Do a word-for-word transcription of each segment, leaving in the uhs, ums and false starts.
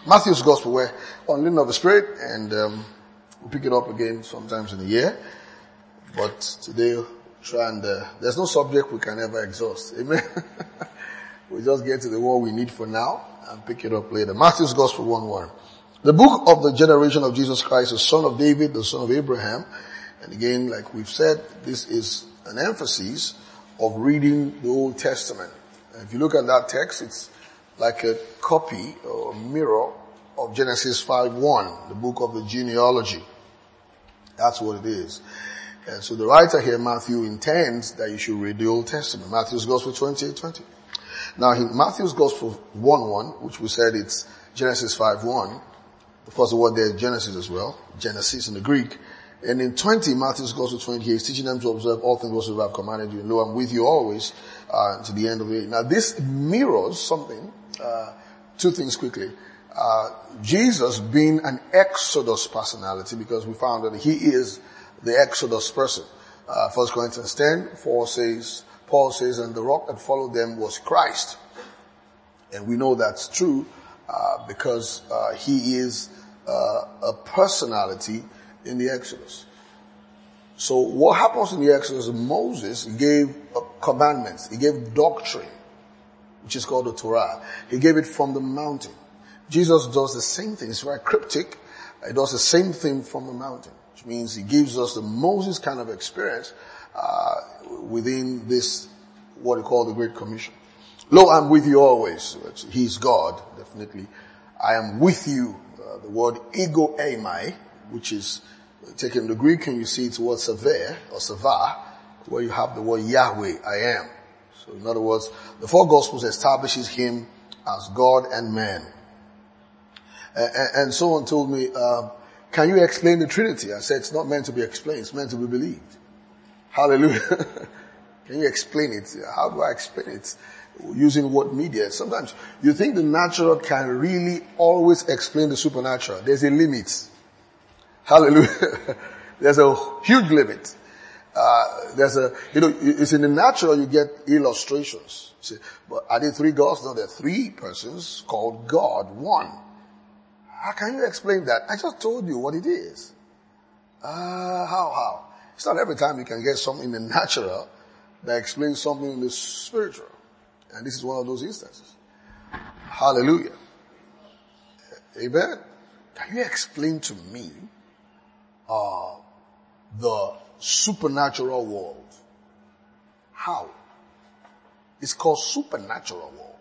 Matthew's Gospel, we're on Leading of the Spirit, and um, we'll pick it up again sometimes in a year. But today, we'll try and, uh, there's no subject we can ever exhaust. Amen? We just get to the one we need for now and pick it up later. Matthew's Gospel one one. The book of the generation of Jesus Christ, the son of David, the son of Abraham. And again, like we've said, this is an emphasis of reading the Old Testament. And if you look at that text, it's like a copy or mirror of Genesis five one, the book of the genealogy. That's what it is. And so the writer here, Matthew, intends that you should read the Old Testament. Matthew's Gospel twenty-eight twenty. Now in Matthew's Gospel one one, which we said it's Genesis five one, of course the word there is Genesis as well, Genesis in the Greek. And in twenty, Matthew's Gospel twenty, he's teaching them to observe all things whatsoever I have commanded you. And lo, I'm with you always, uh, to the end of the age. Now this mirrors something, uh, two things quickly. Uh, Jesus being an Exodus personality, because we found that he is the Exodus person. Uh, First Corinthians ten, four says, Paul says, and the rock that followed them was Christ. And we know that's true, uh, because, uh, he is, uh, a personality in the Exodus. So what happens in the Exodus, Moses gave commandments. He gave doctrine, which is called the Torah. He gave it from the mountain. Jesus does the same thing. It's very cryptic. He does the same thing from the mountain, which means he gives us the Moses kind of experience, uh, within this, what we call the Great Commission. Lo, I'm with you always. He's God, definitely. I am with you. Uh, the word ego eimai, which is taken the Greek, and you see it's the word sever or seva, where you have the word Yahweh, I am. So in other words, the four Gospels establishes him as God and man. And, and someone told me, uh, can you explain the Trinity? I said, it's not meant to be explained, it's meant to be believed. Hallelujah. Can you explain it? How do I explain it? Using what media? Sometimes you think the natural can really always explain the supernatural. There's a limit. Hallelujah. There's a huge limit. Uh, there's a, you know, it's in the natural you get illustrations. You say, but are there three gods? No, there are three persons called God, one. How can you explain that? I just told you what it is. Uh, how, how? It's not every time you can get something in the natural that explains something in the spiritual. And this is one of those instances. Hallelujah. Amen. Can you explain to me, uh, the supernatural world? How? It's called supernatural world.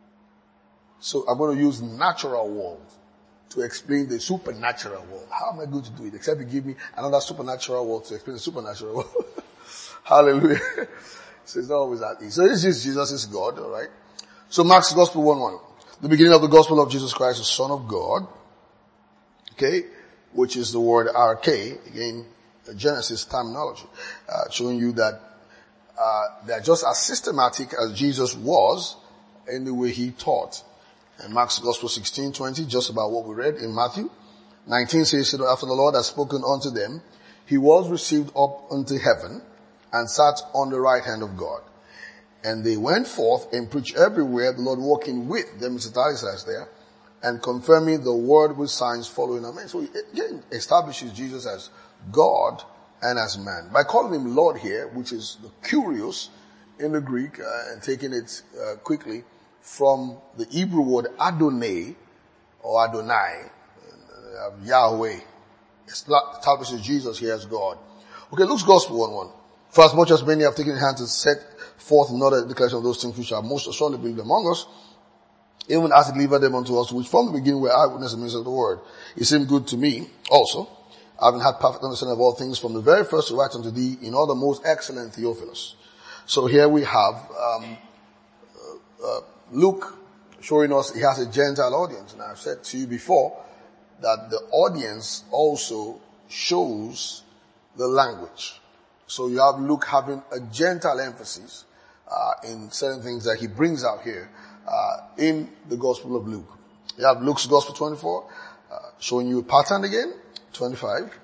So I'm going to use natural world to explain the supernatural world. How am I going to do it? Except you give me another supernatural world to explain the supernatural world. Hallelujah. So it's not always that easy. So this is Jesus is God, alright? So Mark's Gospel one one. The beginning of the Gospel of Jesus Christ, the Son of God. Okay? Which is the word arche. Again, Genesis terminology. Uh, showing you that, uh, they're just as systematic as Jesus was in the way he taught. And Mark's Gospel sixteen twenty, just about what we read in Matthew. nineteen says, after the Lord had spoken unto them, he was received up unto heaven and sat on the right hand of God. And they went forth and preached everywhere, the Lord walking with them, it's italicized there, and confirming the word with signs following. Amen. So it again establishes Jesus as God and as man. By calling him Lord here, which is the kurios in the Greek, uh, and taking it uh, quickly, from the Hebrew word Adonai or Adonai, uh, Yahweh, establishes Jesus here as God. Okay, Luke's Gospel one one. For as much as many have taken in hand to set forth another declaration of those things which are most assuredly believed among us, even as he delivered them unto us, which from the beginning were eyewitnesses and ministers of the word. It seemed good to me also, having had perfect understanding of all things from the very first to write unto thee in all the most excellent Theophilus. So here we have, um, uh, uh Luke showing us he has a Gentile audience. And I've said to you before that the audience also shows the language. So you have Luke having a Gentile emphasis, uh, in certain things that he brings out here, uh, in the Gospel of Luke. You have Luke's Gospel twenty-four, uh, showing you a pattern again, twenty-five.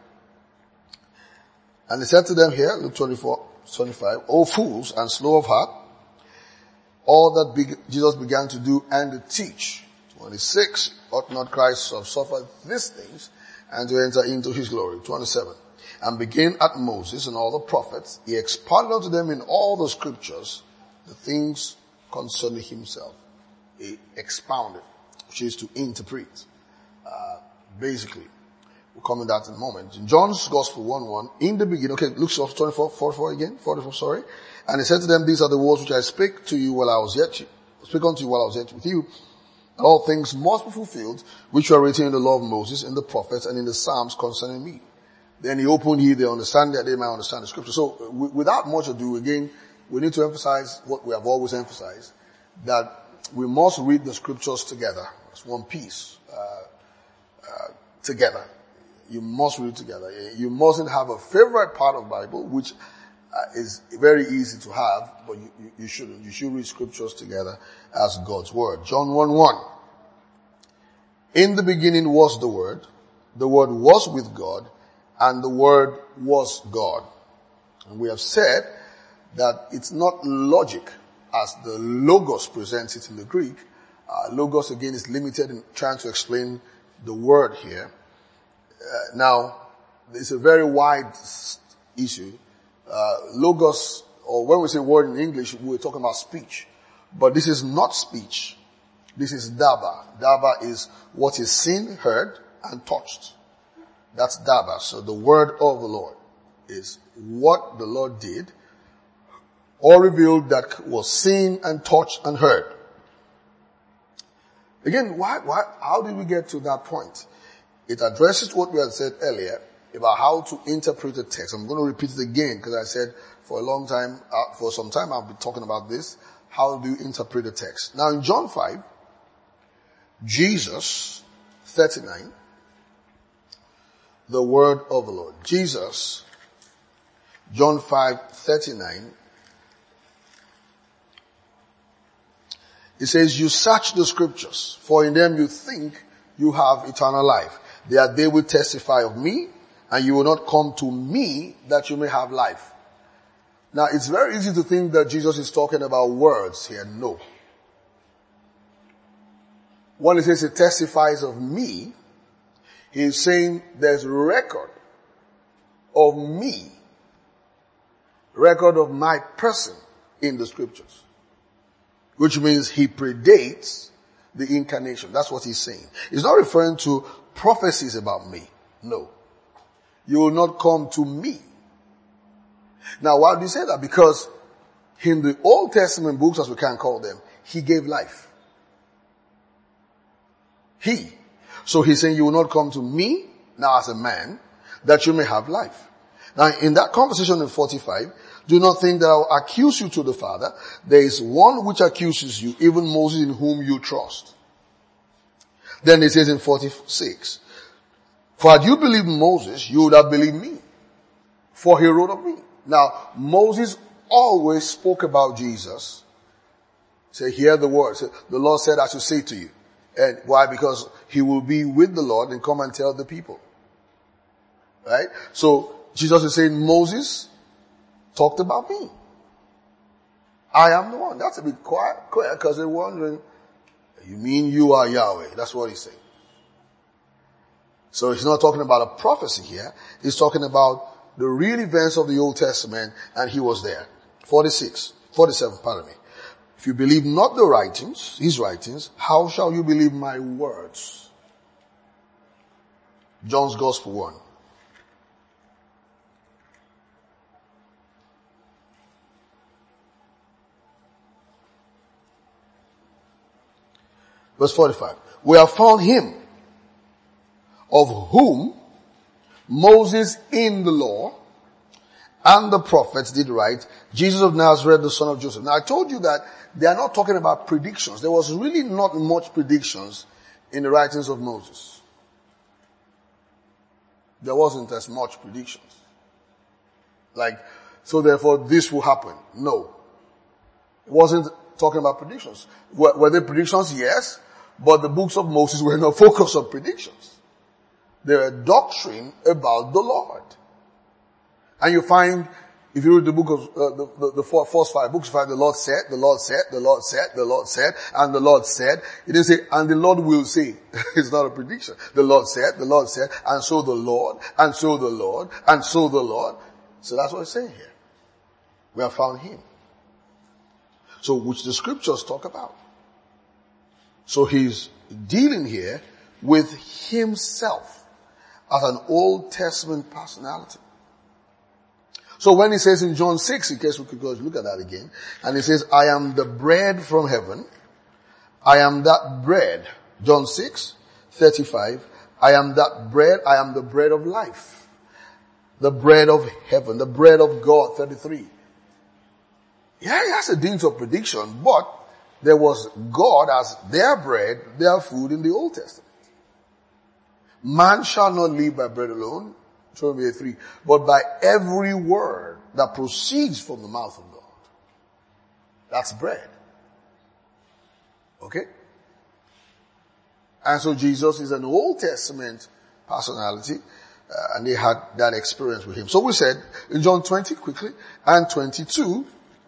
And he said to them here, Luke twenty-four, twenty-five, O fools and slow of heart, all that big, Jesus began to do and to teach. twenty-six, ought not Christ to have suffered these things and to enter into his glory? twenty-seven. And beginning at Moses and all the prophets, he expounded unto them in all the scriptures the things concerning himself. He expounded, which is to interpret. Uh, basically, we'll come to that in a moment. In John's Gospel one one, in the beginning, okay, Luke twenty-four, forty-four again, forty-four, sorry. And he said to them, these are the words which I spake to you while I was yet, spake unto you while I was yet with you. All things must be fulfilled, which were written in the law of Moses, in the prophets, and in the Psalms concerning me. Then he opened here, they understand that they might understand the scripture. So w- without much ado, again, we need to emphasize what we have always emphasized, that we must read the scriptures together. It's one piece, uh, uh, together. You must read together. You mustn't have a favorite part of the Bible, which uh, is very easy to have, but you, you, you shouldn't. You should read scriptures together as God's word. John one one. In the beginning was the Word. The Word was with God, and the Word was God. And we have said that it's not logic as the Logos presents it in the Greek. Uh, logos again is limited in trying to explain the word here. Uh, now, it's a very wide issue. Uh, logos, or when we say word in English, we're talking about speech. But this is not speech. This is daba. Daba is what is seen, heard, and touched. That's daba. So the word of the Lord is what the Lord did, or revealed that was seen and touched and heard. Again, why, why, how did we get to that point? It addresses what we had said earlier about how to interpret the text. I'm going to repeat it again because I said for a long time, uh, for some time I've been talking about this. How do you interpret the text? Now in John five, Jesus, thirty-nine, the word of the Lord. Jesus, John five, thirty-nine, it says, you search the scriptures, for in them you think you have eternal life. They are they will testify of me, and you will not come to me that you may have life. Now, it's very easy to think that Jesus is talking about words here. No. When he says it testifies of me, he is saying there's record of me, record of my person in the scriptures. Which means he predates the incarnation. That's what he's saying. He's not referring to prophecies about me. No. You will not come to me. Now, why do you say that? Because in the Old Testament books, as we can call them, he gave life. He. So he's saying you will not come to me, now as a man, that you may have life. Now, in that conversation in forty-five, do not think that I will accuse you to the Father. There is one which accuses you, even Moses in whom you trust. Then it says in forty-six, for had you believed Moses, you would have believed me, for he wrote of me. Now, Moses always spoke about Jesus. Say, hear the word. Say, the Lord said I should say to you. And why? Because he will be with the Lord and come and tell the people. Right? So, Jesus is saying, Moses talked about me. I am the one. That's a bit quiet, quiet because they're wondering, you mean you are Yahweh? That's what he's saying. So he's not talking about a prophecy here. He's talking about the real events of the Old Testament, and he was there. forty-six, forty-seven, pardon me. If you believe not the writings, his writings, how shall you believe my words? John's Gospel one. Verse forty-five. We have found him, of whom Moses in the law and the prophets did write, Jesus of Nazareth, the son of Joseph. Now I told you that they are not talking about predictions. There was really not much predictions in the writings of Moses. There wasn't as much predictions. Like, so therefore this will happen. No. It wasn't talking about predictions. Were, were there predictions? Yes. But the books of Moses were not focused on predictions. They were doctrine about the Lord. And you find If you read the book of, uh, the, the, the four, first five books, five, the Lord said, the Lord said, the Lord said, the Lord said, and the Lord said. It didn't say, and the Lord will say. It's not a prediction. The Lord said, the Lord said, and so the Lord, and so the Lord, and so the Lord. So that's what it's saying here. We have found him. So which the scriptures talk about. So he's dealing here with himself as an Old Testament personality. So when he says in John six, in case we could go look at that again, and he says, I am the bread from heaven. I am that bread. John six, thirty-five. I am that bread. I am the bread of life. The bread of heaven. The bread of God. thirty-three. Yeah, he has a dint of prediction, but there was God as their bread, their food in the Old Testament. Man shall not live by bread alone. Deuteronomy three, but by every word that proceeds from the mouth of God. That's bread. Okay? And so Jesus is an Old Testament personality, uh, and they had that experience with him. So we said in John twenty quickly, and twenty-two,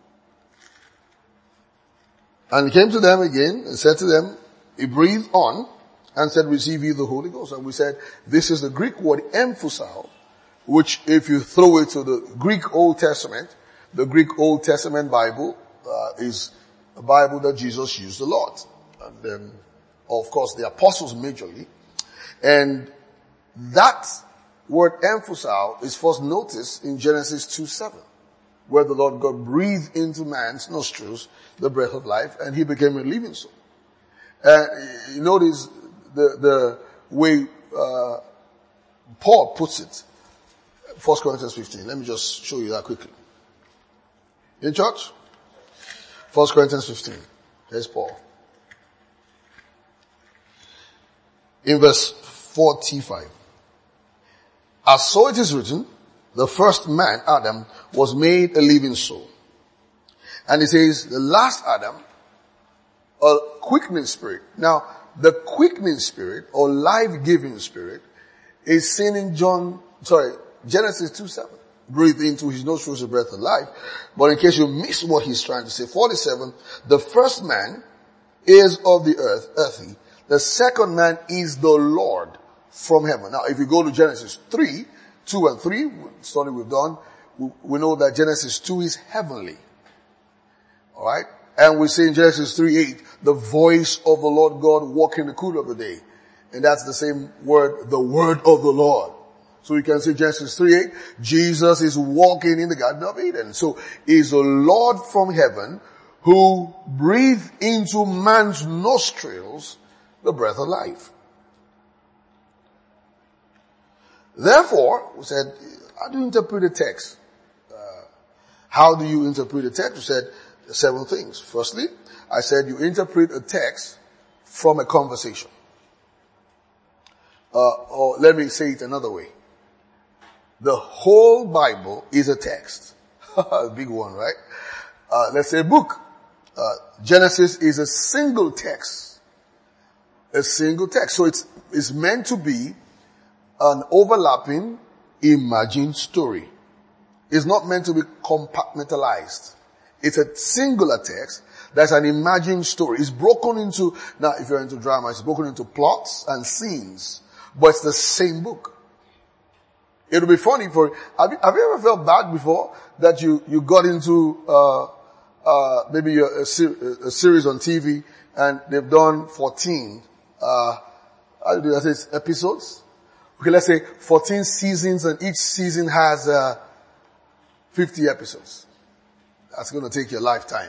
and he came to them again and said to them, he breathed on and said, receive ye the Holy Ghost. And we said, this is the Greek word emphusao, which if you throw it to the Greek Old Testament, the Greek Old Testament Bible uh, is a Bible that Jesus used a lot. And then, of course, the apostles majorly. And that word emphusao is first noticed in Genesis two seven, where the Lord God breathed into man's nostrils the breath of life, and he became a living soul. And you notice the, the way uh, Paul puts it. First Corinthians fifteen. Let me just show you that quickly. In church? First Corinthians fifteen. There's Paul. In verse forty-five. As so it is written, the first man, Adam, was made a living soul. And it says, the last Adam, a quickening spirit. Now, the quickening spirit, or life-giving spirit, is seen in John, sorry, Genesis two seven. Breathe into his nostrils the breath of life. But in case you miss what he's trying to say, forty-seven, the first man is of the earth, earthy. The second man is the Lord from heaven. Now, if you go to Genesis three, two and three, study we've done, we, we know that Genesis two is heavenly. Alright? And we see in Genesis three eight, the voice of the Lord God walking in the cool of the day. And that's the same word, the word of the Lord. So you can see Genesis three eight, Jesus is walking in the Garden of Eden. So is the Lord from heaven who breathed into man's nostrils the breath of life. Therefore, we said, how do you interpret the text? Uh, how do you interpret the text? We said several things. Firstly, I said you interpret a text from a conversation. Uh, or let me say it another way. The whole Bible is a text. A big one, right? Uh, let's say a book. Uh, Genesis is a single text. A single text. So it's, it's meant to be an overlapping, imagined story. It's not meant to be compartmentalized. It's a singular text that's an imagined story. It's broken into, now if you're into drama, it's broken into plots and scenes. But it's the same book. It'll be funny for, have you, have you ever felt bad before that you, you got into, uh, uh, maybe a, a, ser- a series on T V and they've done fourteen, uh, how do I say episodes? Okay, let's say fourteen seasons and each season has, uh, fifty episodes. That's gonna take your lifetime.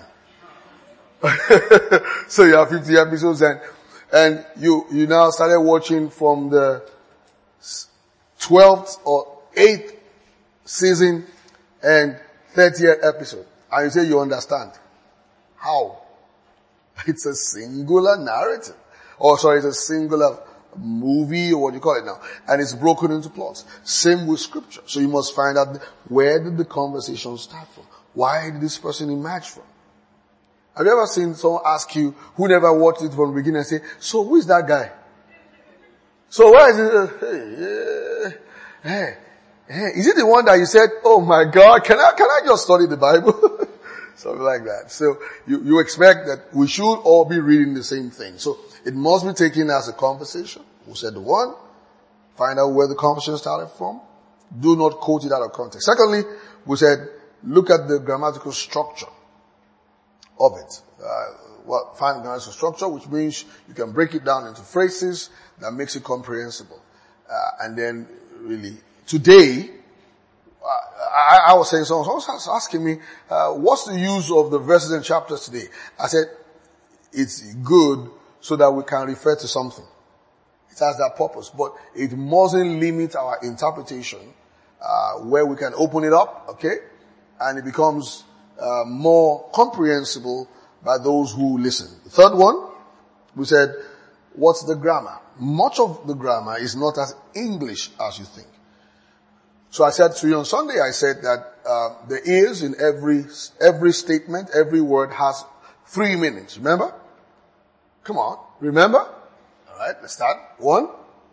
So you have fifty episodes and, and you, you now started watching from the twelfth or eighth season and thirtieth episode. And you say you understand. How? It's a singular narrative. Or sorry, it's a singular movie or what you call it now. And it's broken into plots. Same with scripture. So you must find out where did the conversation start from? Why did this person emerge from? Have you ever seen someone ask you who never watched it from the beginning and say, so who is that guy? So why is it? Uh, hey, yeah, hey. Eh, is it the one that you said, oh my God, can I, can I just study the Bible? Something like that. So you, you expect that we should all be reading the same thing. So it must be taken as a conversation. We said the one, find out where the conversation started from. Do not quote it out of context. Secondly, we said, look at the grammatical structure of it. Uh, well, find the grammatical structure, which means you can break it down into phrases that makes it comprehensible. Uh, and then really, today, uh, I, I was saying, someone was asking me, uh, what's the use of the verses and chapters today? I said, it's good so that we can refer to something. It has that purpose, but it mustn't limit our interpretation, uh, where we can open it up, okay? And it becomes, uh, more comprehensible by those who listen. The third one, we said, what's the grammar? Much of the grammar is not as English as you think. So I said to you on Sunday, I said that, uh, the is in every, every statement, every word has three meanings. Remember? Come on. Remember? Alright, let's start. One.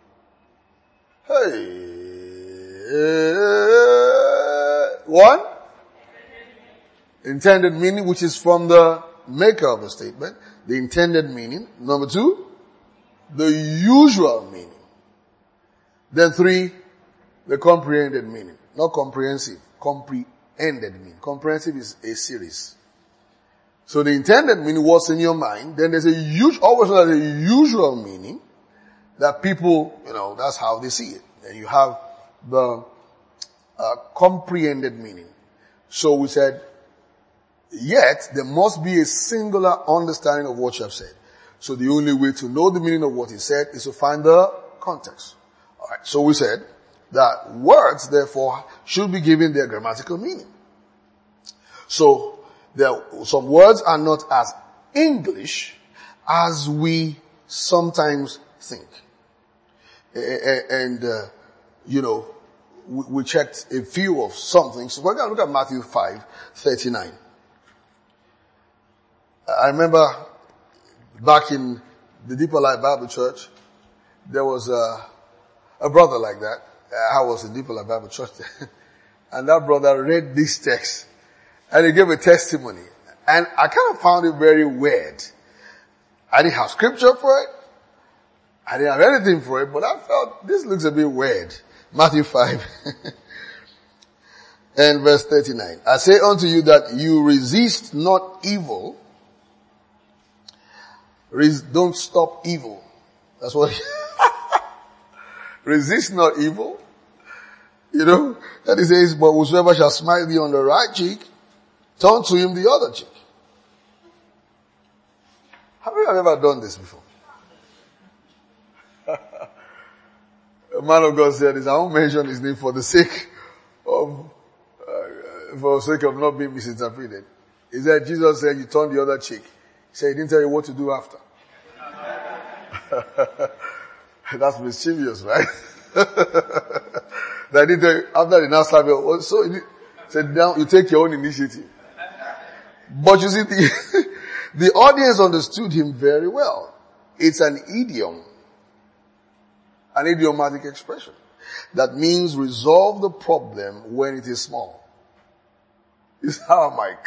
Hey. One. Intended meaning, which is from the maker of the statement. The intended meaning. Number two. The usual meaning. Then three. The comprehended meaning. Not comprehensive. Comprehended meaning. Comprehensive is a series. So the intended meaning, what's in your mind. Then there's a huge, always there's a usual meaning that people, you know, that's how they see it. And you have the uh, comprehended meaning. So we said, yet there must be a singular understanding of what you have said. So the only way to know the meaning of what he said is to find the context. Alright, so we said that words, therefore, should be given their grammatical meaning. So, there, some words are not as English as we sometimes think. And, uh, you know, we, we checked a few of some things. So we're going to look at Matthew five thirty-nine. I remember back in the Deeper Life Bible Church, there was a, a brother like that. I was in Deeper Life Bible Church there. And that brother read this text. And he gave a testimony. And I kind of found it very weird. I didn't have scripture for it. I didn't have anything for it, but I felt this looks a bit weird. Matthew five and verse thirty-nine. I say unto you that you resist not evil. Res- don't stop evil. That's what. Resist not evil. You know, that he says, but whosoever shall smite thee on the right cheek, turn to him the other cheek. Have you ever done this before? A man of God said this. I won't mention his name for the sake of, uh, for the sake of not being misinterpreted. He said, Jesus said, you turn the other cheek. He said, he didn't tell you what to do after. That's mischievous, right? That didn't tell you, after the now slap you, so he said, now you take your own initiative. But you see, the, the audience understood him very well. It's an idiom. An idiomatic expression. That means resolve the problem when it is small. It's how Mike.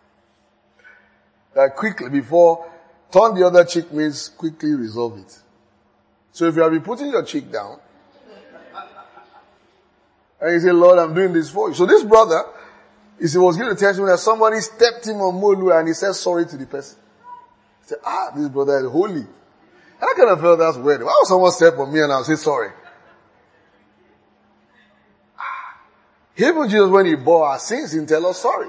That quickly, before, turn the other cheek means quickly resolve it. So if you have been putting your cheek down, and you say, Lord, I'm doing this for you. So this brother, he was giving a testimony that somebody stepped him on Molu and he said sorry to the person. He said, ah, this brother is holy. And I kind of felt that's weird. Why would someone step on me and I'll say sorry? Ah. Even Jesus, when he bore our sins, he didn't tell us sorry.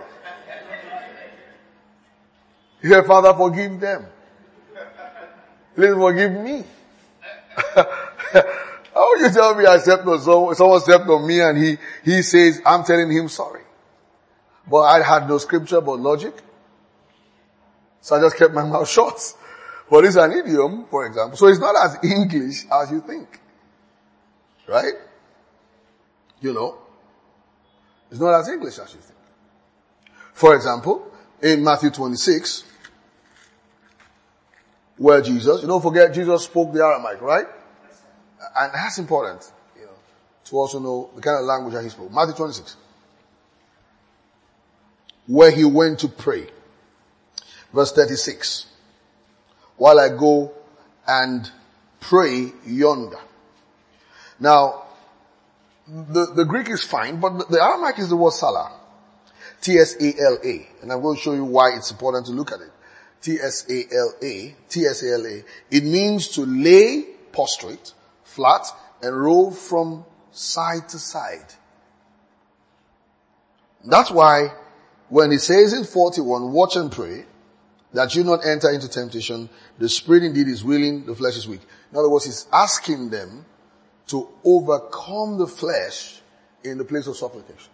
He said, Father, forgive them. Please forgive me. How would you tell me I stepped on someone, someone stepped on me and he, he says, I'm telling him sorry. But I had no scripture but logic. So I just kept my mouth shut. But it's an idiom, for example. So it's not as English as you think. Right? You know. It's not as English as you think. For example, in Matthew twenty-six, where Jesus, you don't forget Jesus spoke the Aramaic, right? And that's important, you know, to also know the kind of language that he spoke. Matthew twenty-six. Where he went to pray. Verse thirty-six. While I go and pray yonder. Now, the, the Greek is fine, but the, the Aramaic is the word salah. T S A L A. And I'm going to show you why it's important to look at it. T S A L A. T S A L A. It means to lay prostrate, flat, and roll from side to side. That's why when he says in forty-one, watch and pray, that you not enter into temptation, the spirit indeed is willing, the flesh is weak. In other words, he's asking them to overcome the flesh in the place of supplication.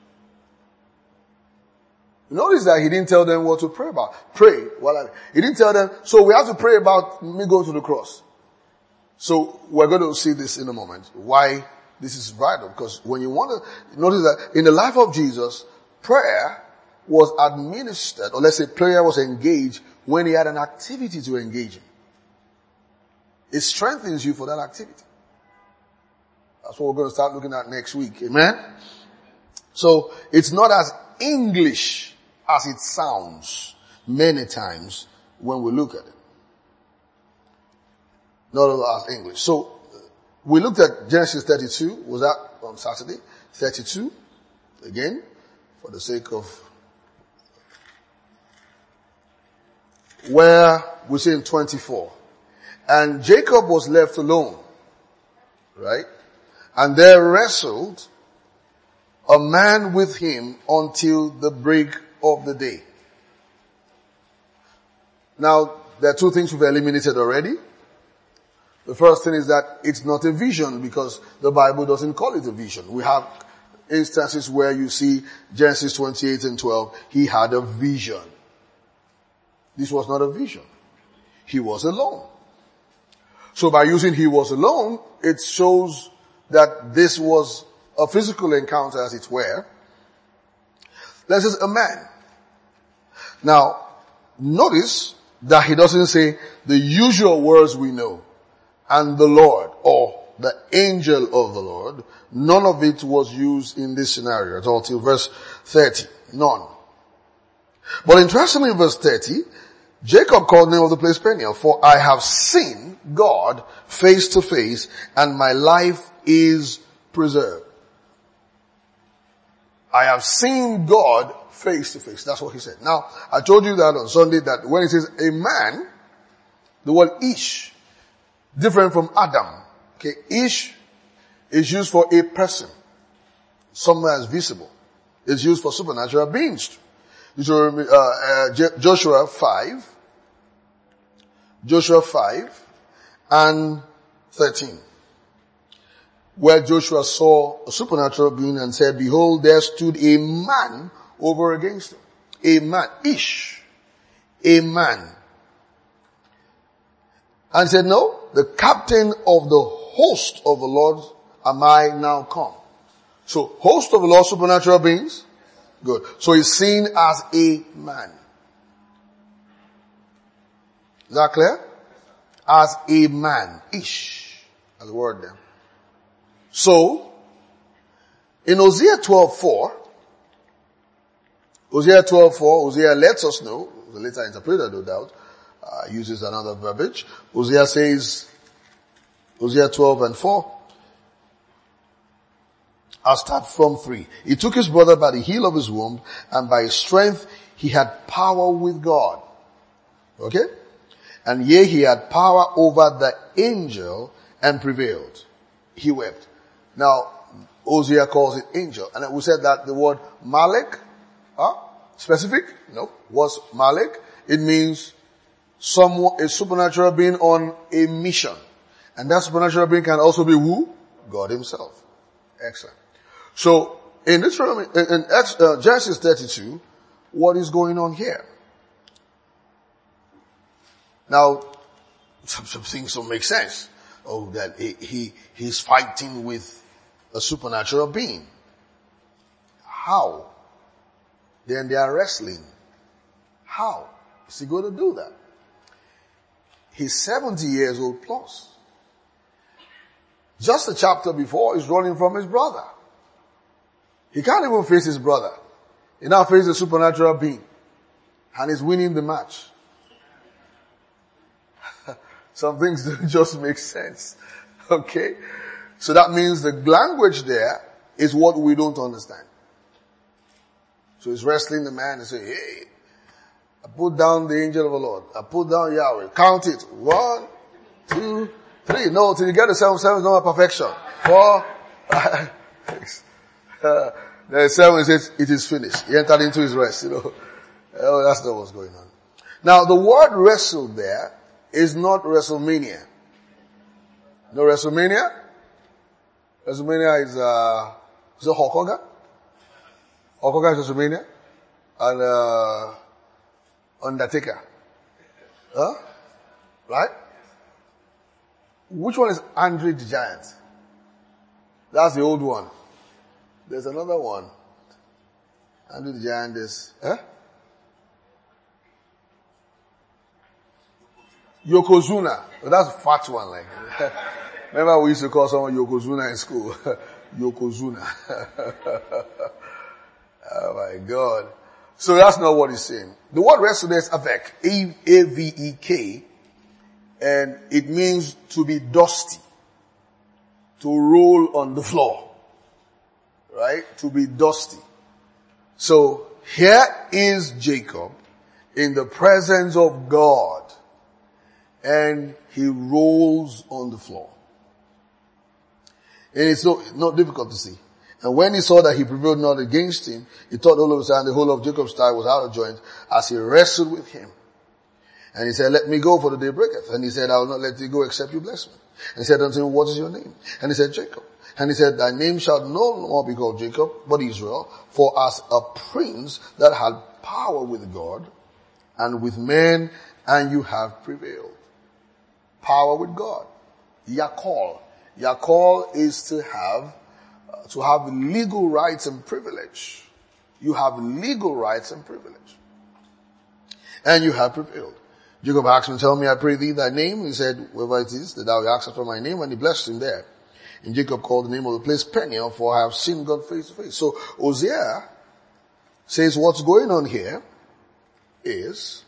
Notice that he didn't tell them what to pray about. Pray. Well, he didn't tell them, so we have to pray about me going to the cross. So we're going to see this in a moment, why this is vital. Because when you want to notice that in the life of Jesus, prayer was administered, or let's say prayer was engaged when he had an activity to engage in. It strengthens you for that activity. That's what we're going to start looking at next week. Amen? So it's not as English as it sounds many times when we look at it. Not as English. So we looked at Genesis thirty-two. Was that on Saturday? thirty-two. Again, for the sake of where we see in twenty-four. And Jacob was left alone. Right? And there wrestled a man with him until the break of the day. Now, there are two things we've eliminated already. The first thing is that it's not a vision because the Bible doesn't call it a vision. We have instances where you see Genesis twenty-eight and twelve, he had a vision. This was not a vision. He was alone. So by using he was alone, it shows that this was a physical encounter as it were. This is a man. Now, notice that he doesn't say the usual words we know, and the Lord, or the angel of the Lord. None of it was used in this scenario at all till verse thirty. None. But interestingly in verse thirty, Jacob called the name of the place Peniel, for I have seen God face to face, and my life is preserved. I have seen God face to face. That's what he said. Now, I told you that on Sunday that when it says a man, the word ish, different from Adam. Okay, ish is used for a person, someone that is visible. It's used for supernatural beings. Uh, uh, Joshua five, Joshua five and thirteen. Where Joshua saw a supernatural being and said, behold, there stood a man over against him. A man, ish, a man. And said, no, the captain of the host of the Lord am I now come. So, host of the Lord, supernatural beings. Good. So he's seen as a man. Is that clear? As a man. Ish. As the word there. So, in Hosea twelve four, Hosea twelve four, Hosea lets us know, the later interpreter no doubt, uh, uses another verbiage. Hosea says, Hosea twelve and four, I'll start from three. He took his brother by the heel of his womb, and by his strength he had power with God. Okay? And yea, he had power over the angel and prevailed. He wept. Now, Hosea calls it angel. And we said that the word Malek, huh? Specific? No. What's Malek? It means someone, a supernatural being on a mission. And that supernatural being can also be who? God himself. Excellent. So, in this, in, in uh, Genesis thirty-two, what is going on here? Now, some, some things don't make sense. Oh, that he, he, he's fighting with a supernatural being. How? Then they are wrestling. How is he going to do that? He's seventy years old plus. Just a chapter before, he's running from his brother. He can't even face his brother. He now faces a supernatural being. And he's winning the match. Some things don't just make sense. Okay? So that means the language there is what we don't understand. So he's wrestling the man and saying, hey, I put down the angel of the Lord. I put down Yahweh. Count it. One, two, three. No, till you get to seven, seven is not a perfection. Four, five, six. Uh, then seven says, it is finished. He entered into his rest, you know. Oh, that's not what's going on. Now, the word wrestle there is not WrestleMania. No WrestleMania? WrestleMania is, uh, is it Hulk Hogan? Hulk Hogan is WrestleMania. And, uh, Undertaker. Huh? Right? Which one is Andre the Giant? That's the old one. There's another one. Andre the Giant is, eh? Yokozuna. Oh, that's a fat one, like. Remember we used to call someone Yokozuna in school? Yokozuna. Oh my God. So that's not what he's saying. The word wrestle is avek. A V E K. And it means to be dusty. To roll on the floor. Right? To be dusty. So here is Jacob in the presence of God. And he rolls on the floor. And it's so, not difficult to see. And when he saw that he prevailed not against him, he thought all of a sudden the whole of Jacob's thigh was out of joint as he wrestled with him. And he said, let me go, for the day breaketh. And he said, I will not let thee go except you bless me. And he said unto him, what is your name? And he said, Jacob. And he said, thy name shall no more be called Jacob, but Israel, for as a prince that had power with God and with men, and you have prevailed. Power with God. Yakol. Yakol is to have, uh, to have legal rights and privilege. You have legal rights and privilege. And you have prevailed. Jacob asked him, tell me, I pray thee, thy name. He said, wherever it is, that thou askest for my name, and he blessed him there. And Jacob called the name of the place Peniel, for I have seen God face to face. So Hosea says what's going on here is,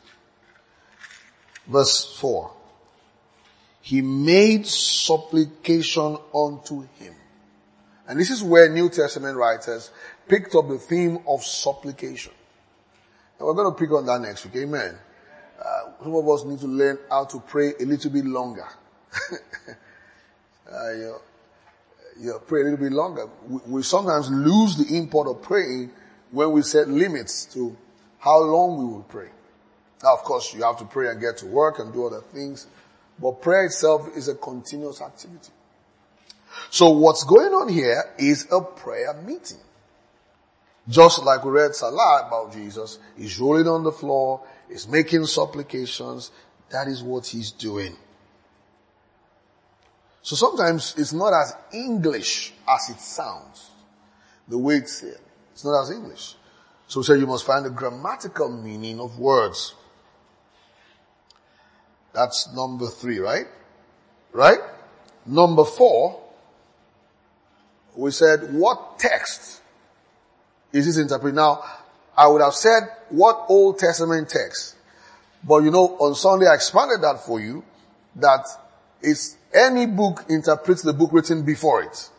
verse four. He made supplication unto him. And this is where New Testament writers picked up the theme of supplication. And we're going to pick on that next week. Amen. Uh, some of us need to learn how to pray a little bit longer. uh, you know, you know, pray a little bit longer. We, we sometimes lose the import of praying when we set limits to how long we will pray. Now, of course, you have to pray and get to work and do other things. But prayer itself is a continuous activity. So what's going on here is a prayer meeting. Just like we read Salah about Jesus, he's rolling on the floor, he's making supplications. That is what he's doing. So sometimes it's not as English as it sounds. The way it's said. It's not as English. So we say you must find the grammatical meaning of words. That's number three, right? Right? Number four, we said, what text is this interpreted? Now, I would have said, what Old Testament text? But you know, on Sunday I expanded that for you, that it's any book interprets the book written before it.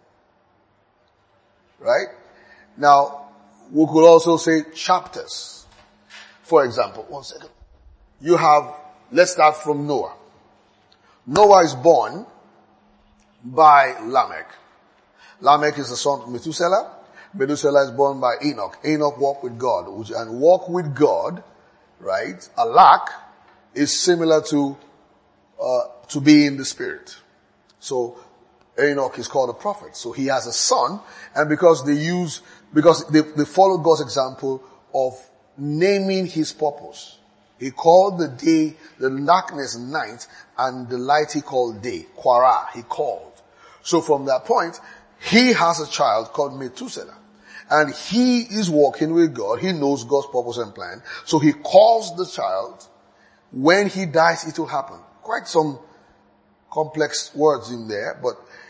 Right? Now, we could also say chapters. For example, one second. You have, let's start from Noah. Noah is born by Lamech. Lamech is the son of Methuselah. Methuselah is born by Enoch. Enoch walked with God. And walk with God, right? Alak is similar to, uh, to be in the spirit. So, Enoch is called a prophet. So he has a son, and because they use, because they, they follow God's example of naming his purpose. He called the day, the darkness night, and the light he called day. Quara, he called. So from that point, he has a child called Methuselah. And he is walking with God. He knows God's purpose and plan. So he calls the child. When he dies, it will happen. Quite some complex words in there, but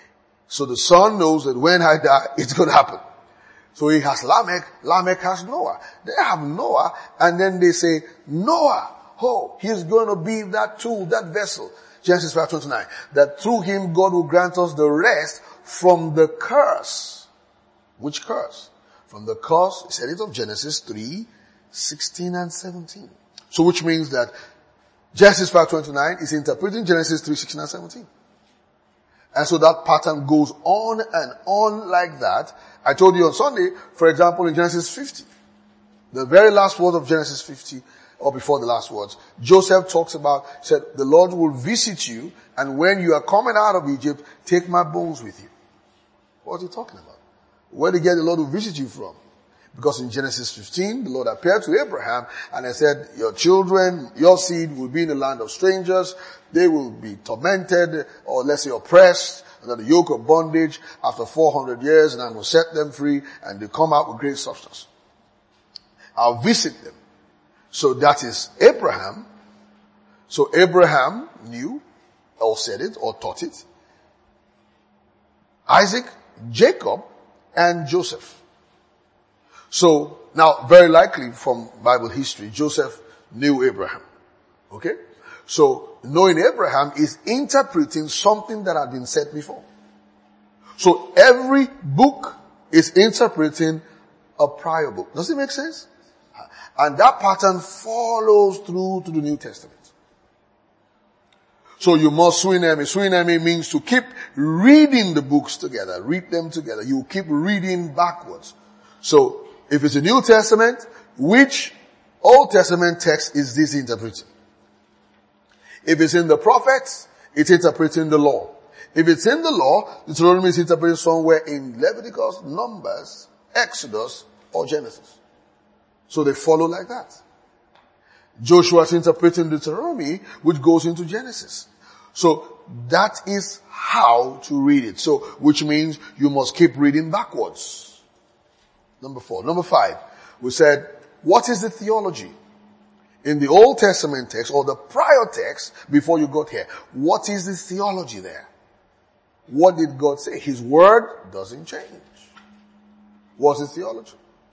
So the son knows that when I die, it's going to happen. So he has Lamech, Lamech has Noah. They have Noah, and then they say, Noah, oh, he's going to be that tool, that vessel. Genesis five twenty-nine. That through him God will grant us the rest from the curse. Which curse? From the curse, he said it of Genesis three, sixteen and seventeen. So which means that Genesis five twenty-nine is interpreting Genesis three, sixteen and seventeen. And so that pattern goes on and on like that. I told you on Sunday, for example, in Genesis fifty, the very last word of Genesis fifty, or before the last words, Joseph talks about, said, the Lord will visit you, and when you are coming out of Egypt, take my bones with you. What is he talking about? Where did he get the Lord will visit you from? Because in Genesis fifteen, the Lord appeared to Abraham and he said, your children, your seed will be in the land of strangers. They will be tormented, or let's say oppressed, under the yoke of bondage after four hundred years, and I will set them free, and they come out with great substance. I'll visit them. So that is Abraham. So Abraham knew, or said it, or taught it. Isaac, Jacob, and Joseph. So, now, very likely from Bible history, Joseph knew Abraham. Okay? So, knowing Abraham is interpreting something that had been said before. So, every book is interpreting a prior book. Does it make sense? And that pattern follows through to the New Testament. So you must suinemi. Suinemi means to keep reading the books together. Read them together. You keep reading backwards. So, if it's a New Testament, which Old Testament text is this interpreting? If it's in the prophets, it's interpreting the law. If it's in the law, Deuteronomy is interpreting somewhere in Leviticus, Numbers, Exodus, or Genesis. So they follow like that. Joshua is interpreting Deuteronomy, which goes into Genesis. So that is how to read it. So, which means you must keep reading backwards. Number four. Number five, we said, what is the theology? In the Old Testament text, or the prior text, before you got here, what is the theology there? What did God say? His word doesn't change. What's the theology?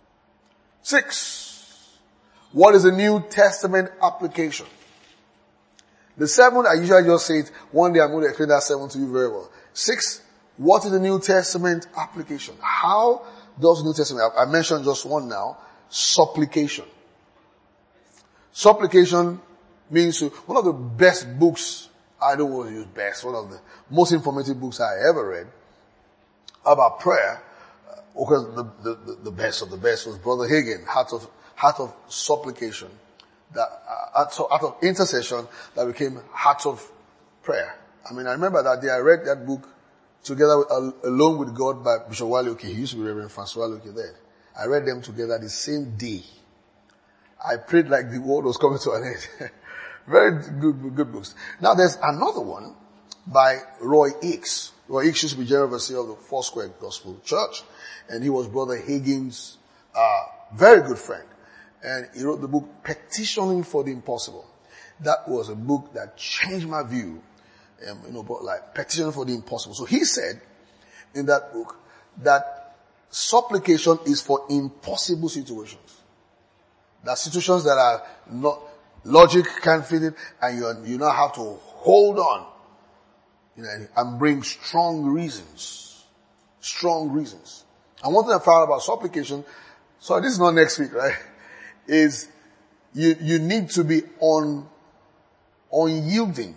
Six. What is the New Testament application? The seven, I usually just say it, one day I'm going to explain that seven to you very well. Six, what is the New Testament application? How does the New Testament, I mentioned just one now, supplication. Supplication means, one of the best books, I don't want to use best, one of the most informative books I ever read about prayer, because the, the, the best of the best was Brother Hagin, Heart of, Heart of Supplication, that, uh, Heart of Intercession, that became Heart of Prayer. I mean, I remember that day I read that book together with, uh, Alone with God by Bishop Wale Oke. He used to be Reverend Francois Oke there. I read them together the same day. I prayed like the world was coming to an end. Very good, good, good books. Now there's another one by Roy Hicks. Roy Hicks used to be General Overseer of the Foursquare Gospel Church, and he was Brother Hagin's uh, very good friend. And he wrote the book Petitioning for the Impossible. That was a book that changed my view, um, you know, about like Petitioning for the Impossible. So he said in that book that supplication is for impossible situations. There are situations that are not, logic can't fit it, and you you now have to hold on, you know, and bring strong reasons. Strong reasons. And one thing I found about supplication, so this is not next week, right? Is you, you need to be on, unyielding.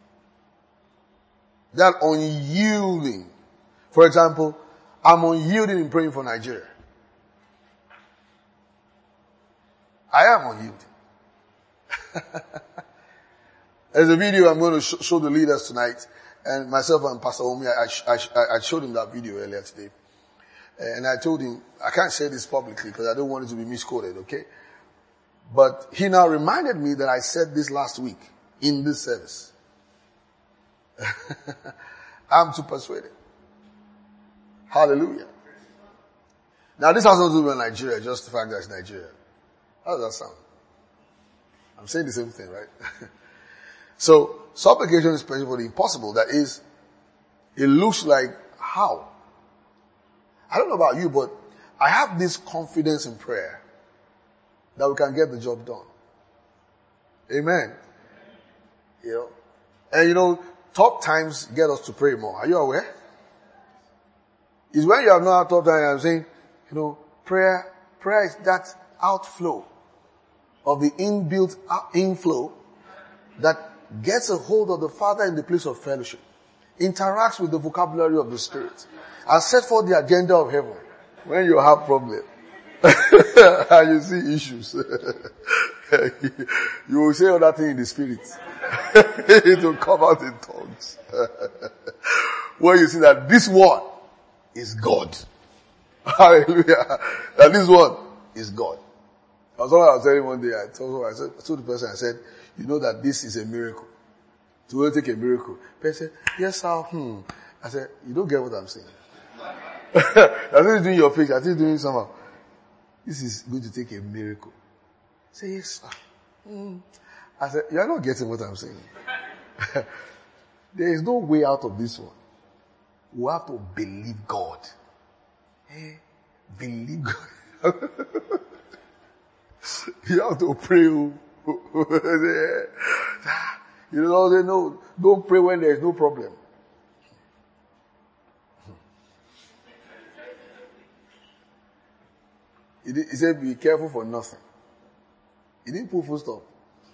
That unyielding. For example, I'm unyielding in praying for Nigeria. I am unyielding. There's a video I'm going to sh- show the leaders tonight, and myself and Pastor Omi, I, I, I showed him that video earlier today. And I told him, I can't say this publicly because I don't want it to be misquoted, okay? But he now reminded me that I said this last week in this service. I'm too persuaded. Hallelujah. Now this has nothing to do with Nigeria, just the fact that it's Nigeria. How does that sound? I'm saying the same thing, right? So, supplication is praying for the impossible. That is, it looks like how. I don't know about you, but I have this confidence in prayer that we can get the job done. Amen. You know, and you know, tough times get us to pray more. Are you aware? It's when you have not had tough times, I'm saying, you know, prayer, prayer is that outflow of the inbuilt inflow that gets a hold of the Father in the place of fellowship, interacts with the vocabulary of the Spirit, and set forth the agenda of heaven. When you have problems and you see issues, you will say other thing in the Spirit. It will come out in tongues. When you see that this one is God. Hallelujah. That this one is God. I was, I was telling one day, I told, I, said, I told the person, I said, you know that this is a miracle. To really take a miracle. The person said, yes sir, hmm. I said, you don't get what I'm saying. I think doing your face, I think doing somehow. This is going to take a miracle. I said, yes sir. Hmm. I said, you are not getting what I'm saying. There is no way out of this one. We have to believe God. Hey, believe God. You have to pray. You know, they know, don't pray when there is no problem. He, did, he said, be careful for nothing. He didn't put full stop.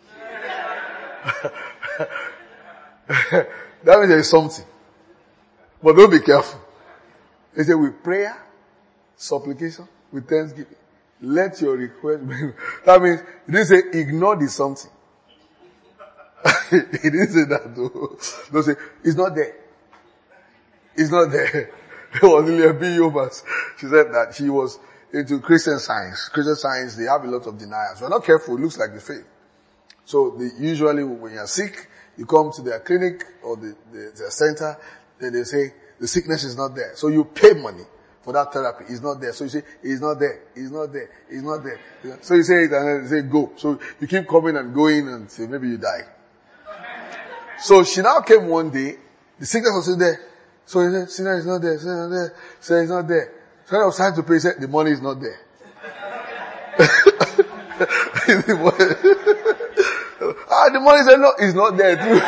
That means there is something. But don't be careful. He said, with prayer, supplication, with thanksgiving, let your request be. That means, he didn't say, ignore the something. He didn't say that though. Don't say, it's not there. It's not there. It was Lilia B. Yobas. She said that she was into Christian Science. Christian Science, they have a lot of deniers. We're not careful, it looks like the faith. So they usually, when you're sick, you come to their clinic or the, the, their center, then they say, the sickness is not there. So you pay money for that therapy. It's not there. So you say, it's not there. It's not there. It's not there. So you say it and then they say, go. So you keep coming and going and say, maybe you die. So she now came one day, the sickness was still there. So he said, sickness is not there, sickness is not there, so it's not there. So I was trying to pay, he said, the money is not there. Ah, the money said, no, it's not there too.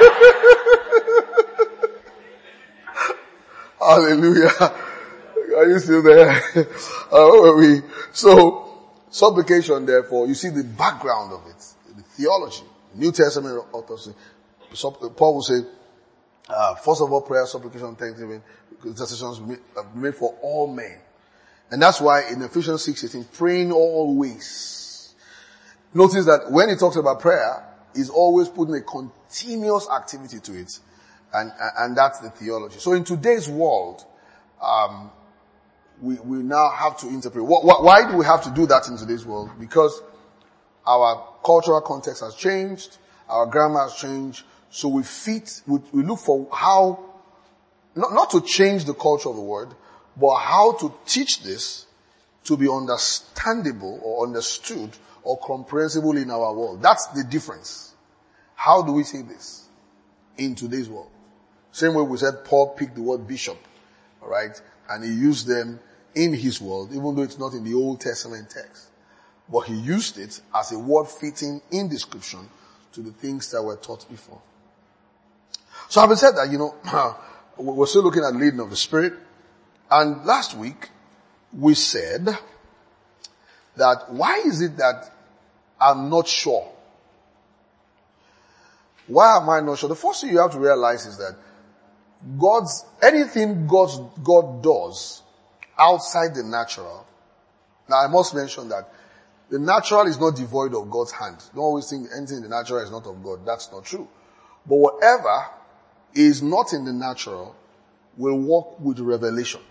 Hallelujah. Are you still there? Uh, where were we? So, supplication, therefore, you see the background of it, the theology. New Testament authors, Paul will say, uh, first of all, prayer, supplication, thanksgiving, intercessions made for all men. And that's why in Ephesians six eighteen, praying always. Notice that when he talks about prayer, he's always putting a continuous activity to it. And, and that's the theology. So in today's world, um, we, we now have to interpret. Why do we have to do that in today's world? Because our cultural context has changed, our grammar has changed, so we fit, we, we look for how, not, not to change the culture of the word, but how to teach this to be understandable or understood or comprehensible in our world. That's the difference. How do we say this in today's world? Same way we said Paul picked the word bishop, alright, and he used them in his world, even though it's not in the Old Testament text. But he used it as a word fitting in description to the things that were taught before. So having said that, you know, we're still looking at leading of the Spirit. And last week, we said that why is it that I'm not sure? Why am I not sure? The first thing you have to realize is that God's, anything God's, God does outside the natural. Now I must mention that the natural is not devoid of God's hand. Don't always think anything in the natural is not of God. That's not true. But whatever is not in the natural will work with revelation.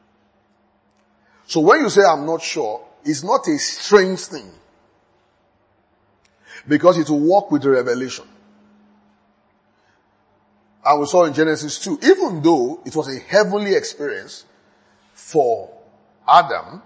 So when you say I'm not sure, it's not a strange thing. Because it will work with the revelation. And we saw in Genesis two, even though it was a heavenly experience for Adam,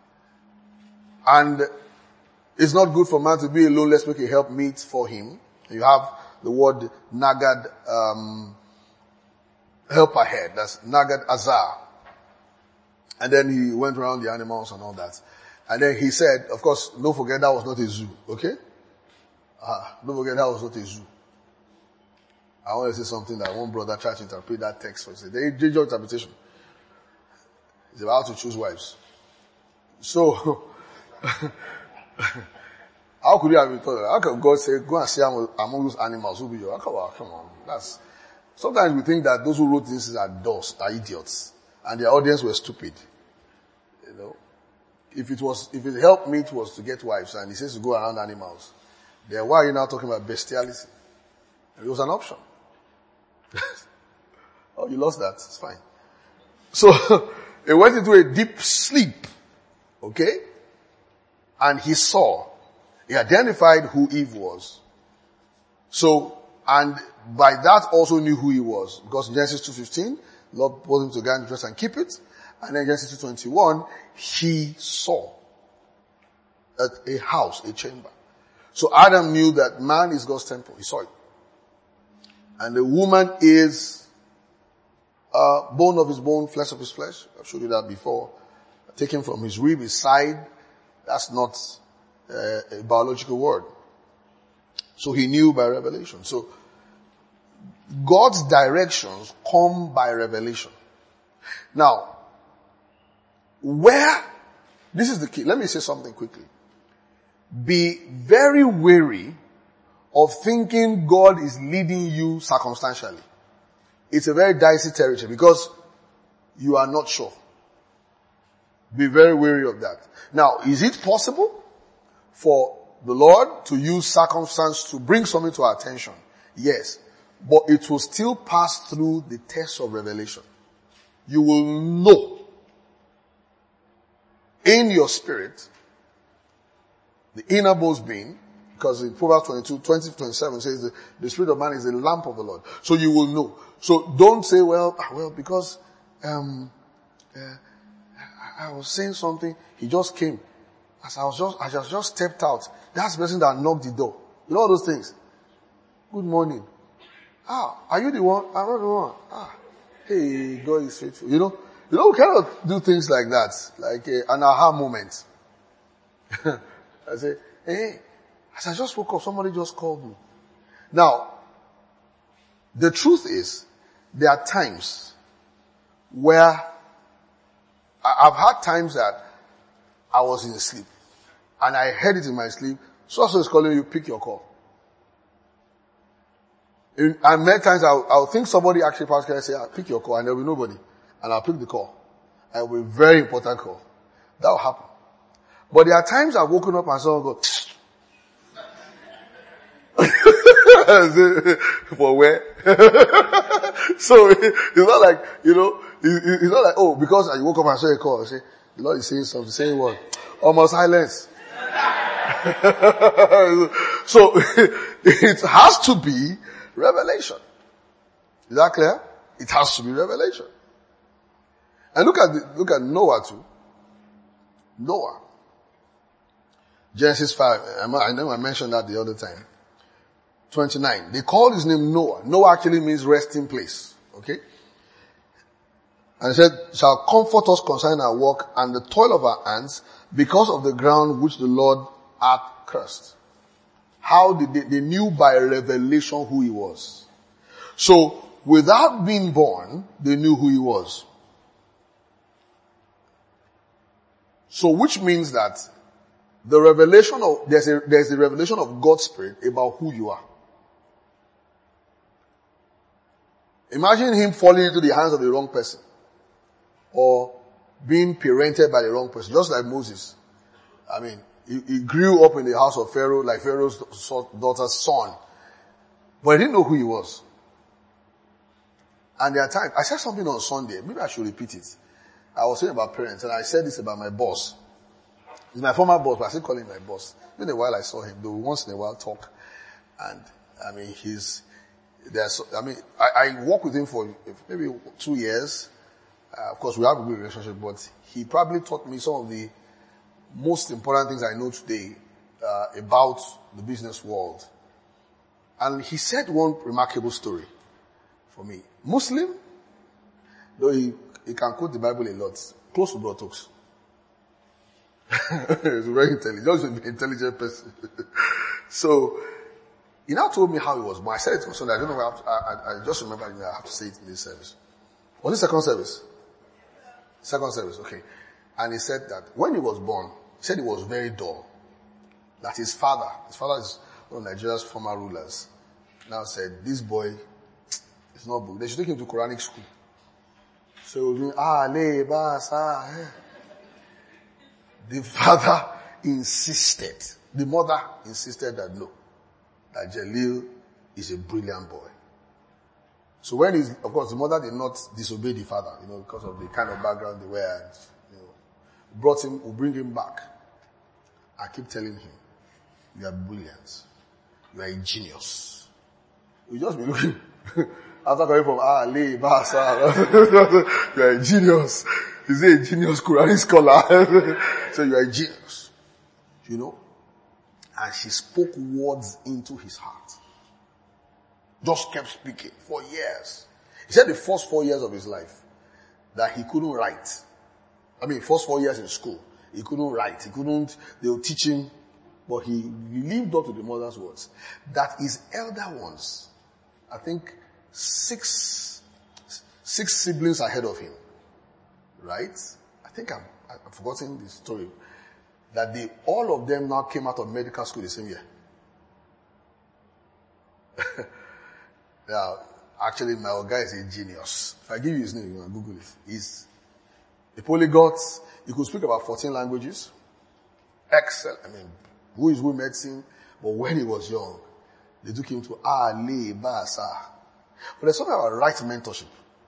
and it's not good for man to be alone, let's make a help meet for him. You have the word nagad, um, helper head. That's Nagad Azar. And then he went around the animals and all that. And then he said, of course, don't forget that was not a zoo, okay? Ah, don't forget that was not a zoo. I want to say something that one brother tried to interpret that text for. He said, the your interpretation. He's about to choose wives. So, how could you have been told that? How can God say, go and see among, among those animals who be your, come on, come on. That's, sometimes we think that those who wrote this are dust, are idiots. And their audience were stupid. You know? If it was, if it helped me, it was to get wives, and he says to go around animals, then why are you now talking about bestiality? It was an option. Oh, you lost that. It's fine. So, he went into a deep sleep. Okay? And he saw. He identified who Eve was. So, and by that also knew who he was. Because in Genesis two fifteen, Lord told him to go and dress and keep it. And then Genesis two twenty-one, he saw at a house, a chamber. So Adam knew that man is God's temple. He saw it. And the woman is uh, bone of his bone, flesh of his flesh. I've showed you that before. Taken from his rib, his side. That's not uh, a biological word. So he knew by revelation. So God's directions come by revelation. Now, where, this is the key. Let me say something quickly. Be very wary of thinking God is leading you circumstantially. It's a very dicey territory because you are not sure. Be very wary of that. Now, is it possible for the Lord to use circumstance to bring something to our attention? Yes. But it will still pass through the test of revelation. You will know in your spirit, the innermost being, because in Proverbs twenty-two, twenty to twenty-seven says the, the spirit of man is the lamp of the Lord. So you will know. So don't say, well, well, because, um, uh, I, I was saying something, he just came. As I was just, I just, just stepped out. That's the person that knocked the door. You know all those things. Good morning. Ah, are you the one? I'm not the one. Ah, hey, God is faithful. You know, you know, we cannot do things like that, like uh, an aha moment. I say, hey, as I just woke up, somebody just called me. Now, the truth is, there are times where I've had times that I was in sleep and I heard it in my sleep. So so is calling you, pick your call. In, and many times I'll, I'll think somebody actually passed and say, pick your call, and there'll be nobody. And I'll pick the call. And it will be a very important call. That will happen. But there are times I've woken up and someone go, for where? So it's not like, you know, it's not like, oh, because I woke up and saw a call, I say, the Lord is saying something, saying what? Almost silence. So it has to be revelation. Is that clear? It has to be revelation. And look at the, look at Noah too. Noah. Genesis five. I know I mentioned that the other time. twenty-nine. They called his name Noah. Noah actually means resting place. Okay? And he said, shall comfort us concerning our work and the toil of our hands because of the ground which the Lord hath cursed. How did they, they knew by revelation who he was. So, without being born, they knew who he was. So, which means that the revelation of, there's a, there's a revelation of God's Spirit about who you are. Imagine him falling into the hands of the wrong person. Or being parented by the wrong person. Just like Moses. I mean, he, he grew up in the house of Pharaoh, like Pharaoh's daughter's son. But he didn't know who he was. And there are times, I said something on Sunday, maybe I should repeat it. I was saying about parents, and I said this about my boss. He's my former boss, but I still call him my boss. In a while I saw him, though once in a while talk. And, I mean, he's, there's, I mean, I, I worked with him for maybe two years. Uh, of course, we have a good relationship, but he probably taught me some of the most important things I know today uh, about the business world. And he said one remarkable story for me. Muslim, Though he, he can quote the Bible a lot. Close to God talks. He's very intelligent. Just an intelligent person. So, he now told me how he was born. I said it on Sunday. I don't know why I, have to, I, I just remember you know, I have to say it in this service. Was it second service? Second service, okay. And he said that when he was born, he said he was very dull. That his father, his father is one of Nigeria's former rulers, now said, this boy is not book. They should take him to Quranic school. So he was doing, ah, le, ba, sa, eh. The father insisted, the mother insisted that no, that Jalil is a brilliant boy. So when he's, of course, the mother did not disobey the father, you know, because of the kind of background they were, and, you know, brought him, will bring him back. I keep telling him, you are brilliant. You are a genius. You just be looking, after coming from, ah, le, ba, sa, you are a genius. He's a genius Quranic scholar. So you are a genius. You know? And she spoke words into his heart. Just kept speaking for years. He said the first four years of his life that he couldn't write. I mean, first four years in school, he couldn't write. He couldn't, they would teach him, but he, he lived up to the mother's words. That his elder ones, I think six, six siblings ahead of him, right? I think I'm, I've forgotten the story. That they, all of them now came out of medical school the same year. Now, actually, my guy is a genius. If I give you his name, you can Google it. He's a polyglot. He could speak about fourteen languages. Excellent. I mean, who is who medicine? But when he was young, they took him to Ali Basa. But there's something about right mentorship.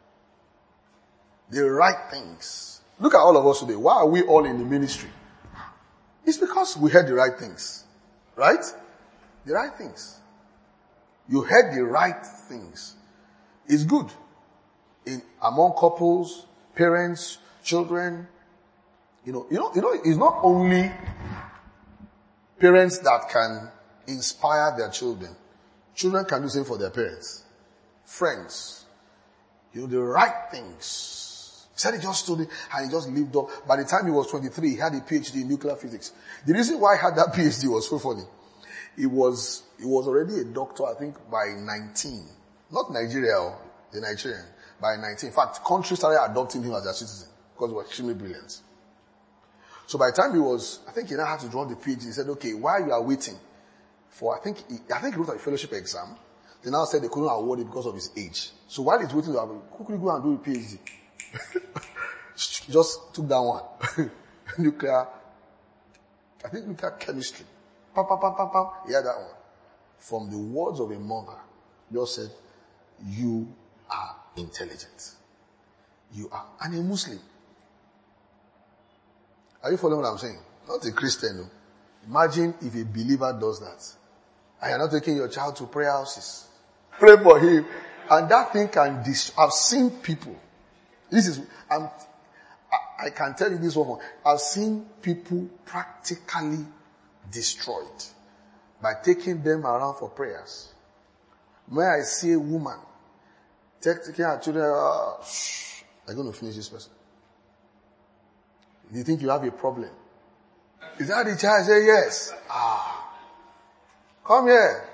The right things. Look at all of us today. Why are we all in the ministry? It's because we heard the right things. Right? The right things. You heard the right things. It's good. In, among couples, parents, children. You know, you know, you know, it's not only parents that can inspire their children. Children can do the same for their parents. Friends. You know, the right things. He said he just stood it and he just lived up. By the time he was twenty-three, he had a PhD in nuclear physics. The reason why he had that PhD was so funny. He was, he was already a doctor, I think, by nineteen. Not Nigeria, the Nigerian. By nineteen. In fact, countries started adopting him as their citizen because he was extremely brilliant. So by the time he was, I think he now had to draw the PhD. He said, okay, while you are waiting for, I think, he, I think he wrote a fellowship exam. They now said they couldn't award it because of his age. So while he's waiting, quickly go and do a PhD. Just took that one. Nuclear, I think nuclear chemistry. Pam, pam, pam, pam, pam. He had that one. From the words of a mother, just said, you are intelligent. You are. And a Muslim. Are you following what I'm saying? Not a Christian. No. Imagine if a believer does that. And you're not taking your child to prayer houses. Pray for him. And that thing can destroy. I've seen people. This is, I'm, I, I can tell you this one. I've seen people practically destroyed by taking them around for prayers. When I see a woman taking her children, uh, shh, I'm going to finish this person. Do you think you have a problem? Is that the child? I say yes. Ah, come here.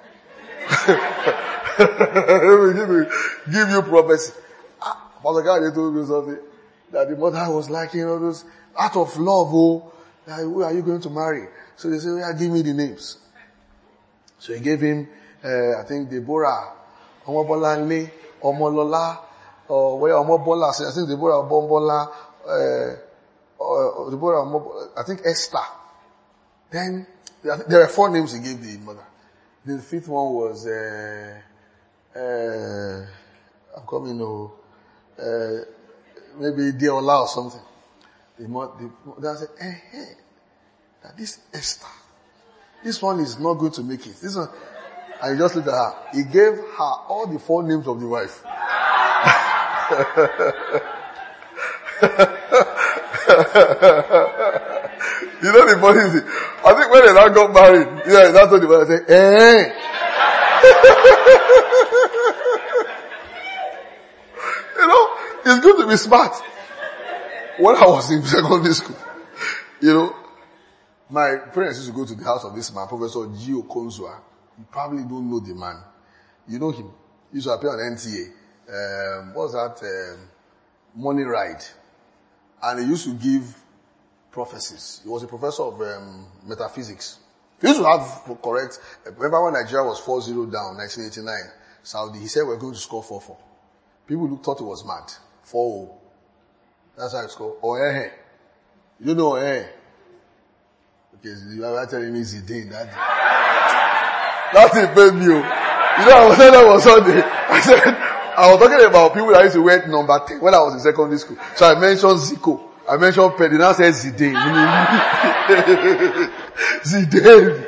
give, me, give you prophecy. Ah, Father God, they told me something that the mother was like, you know, those out of love. Oh, like, who are you going to marry? So they say, well, give me the names. So he gave him, uh, I think Deborah, Omobolanle, Omolola, or where Omobola, I think Deborah Bombola, uh, uh, Deborah, Omobola, I think Esther. Then, there were four names he gave the mother. The fifth one was, uh, uh, I'm coming, no, uh, maybe Deola or something. The mother, the mother said, eh, hey, that this Esther, this one is not going to make it. This one, and he just looked at her. He gave her all the four names of the wife. You know the funny thing? I think when they now got married, yeah, that's what the mother said, eh. You know, it's good to be smart. When I was in secondary school, you know, my parents used to go to the house of this man, Professor Gio Konzua. You probably don't know the man. You know him. He used to appear on N T A. Um, what was that? Um, Money Ride. And he used to give prophecies. He was a professor of um, metaphysics. He used to have correct. Remember when Nigeria was four zero down, nineteen eighty-nine, Saudi, he said we're going to score four four. People who thought it was mad. four oh. That's how it's called. Oh, eh, eh. You know, eh. Okay, you are telling me Zidane that day. That thing paid me. You know, I was saying that was Sunday. I said, I was talking about people that used to wear number ten when I was in secondary school. So I mentioned Zico. I mentioned Pedro. Now I said Zidane. Zidane.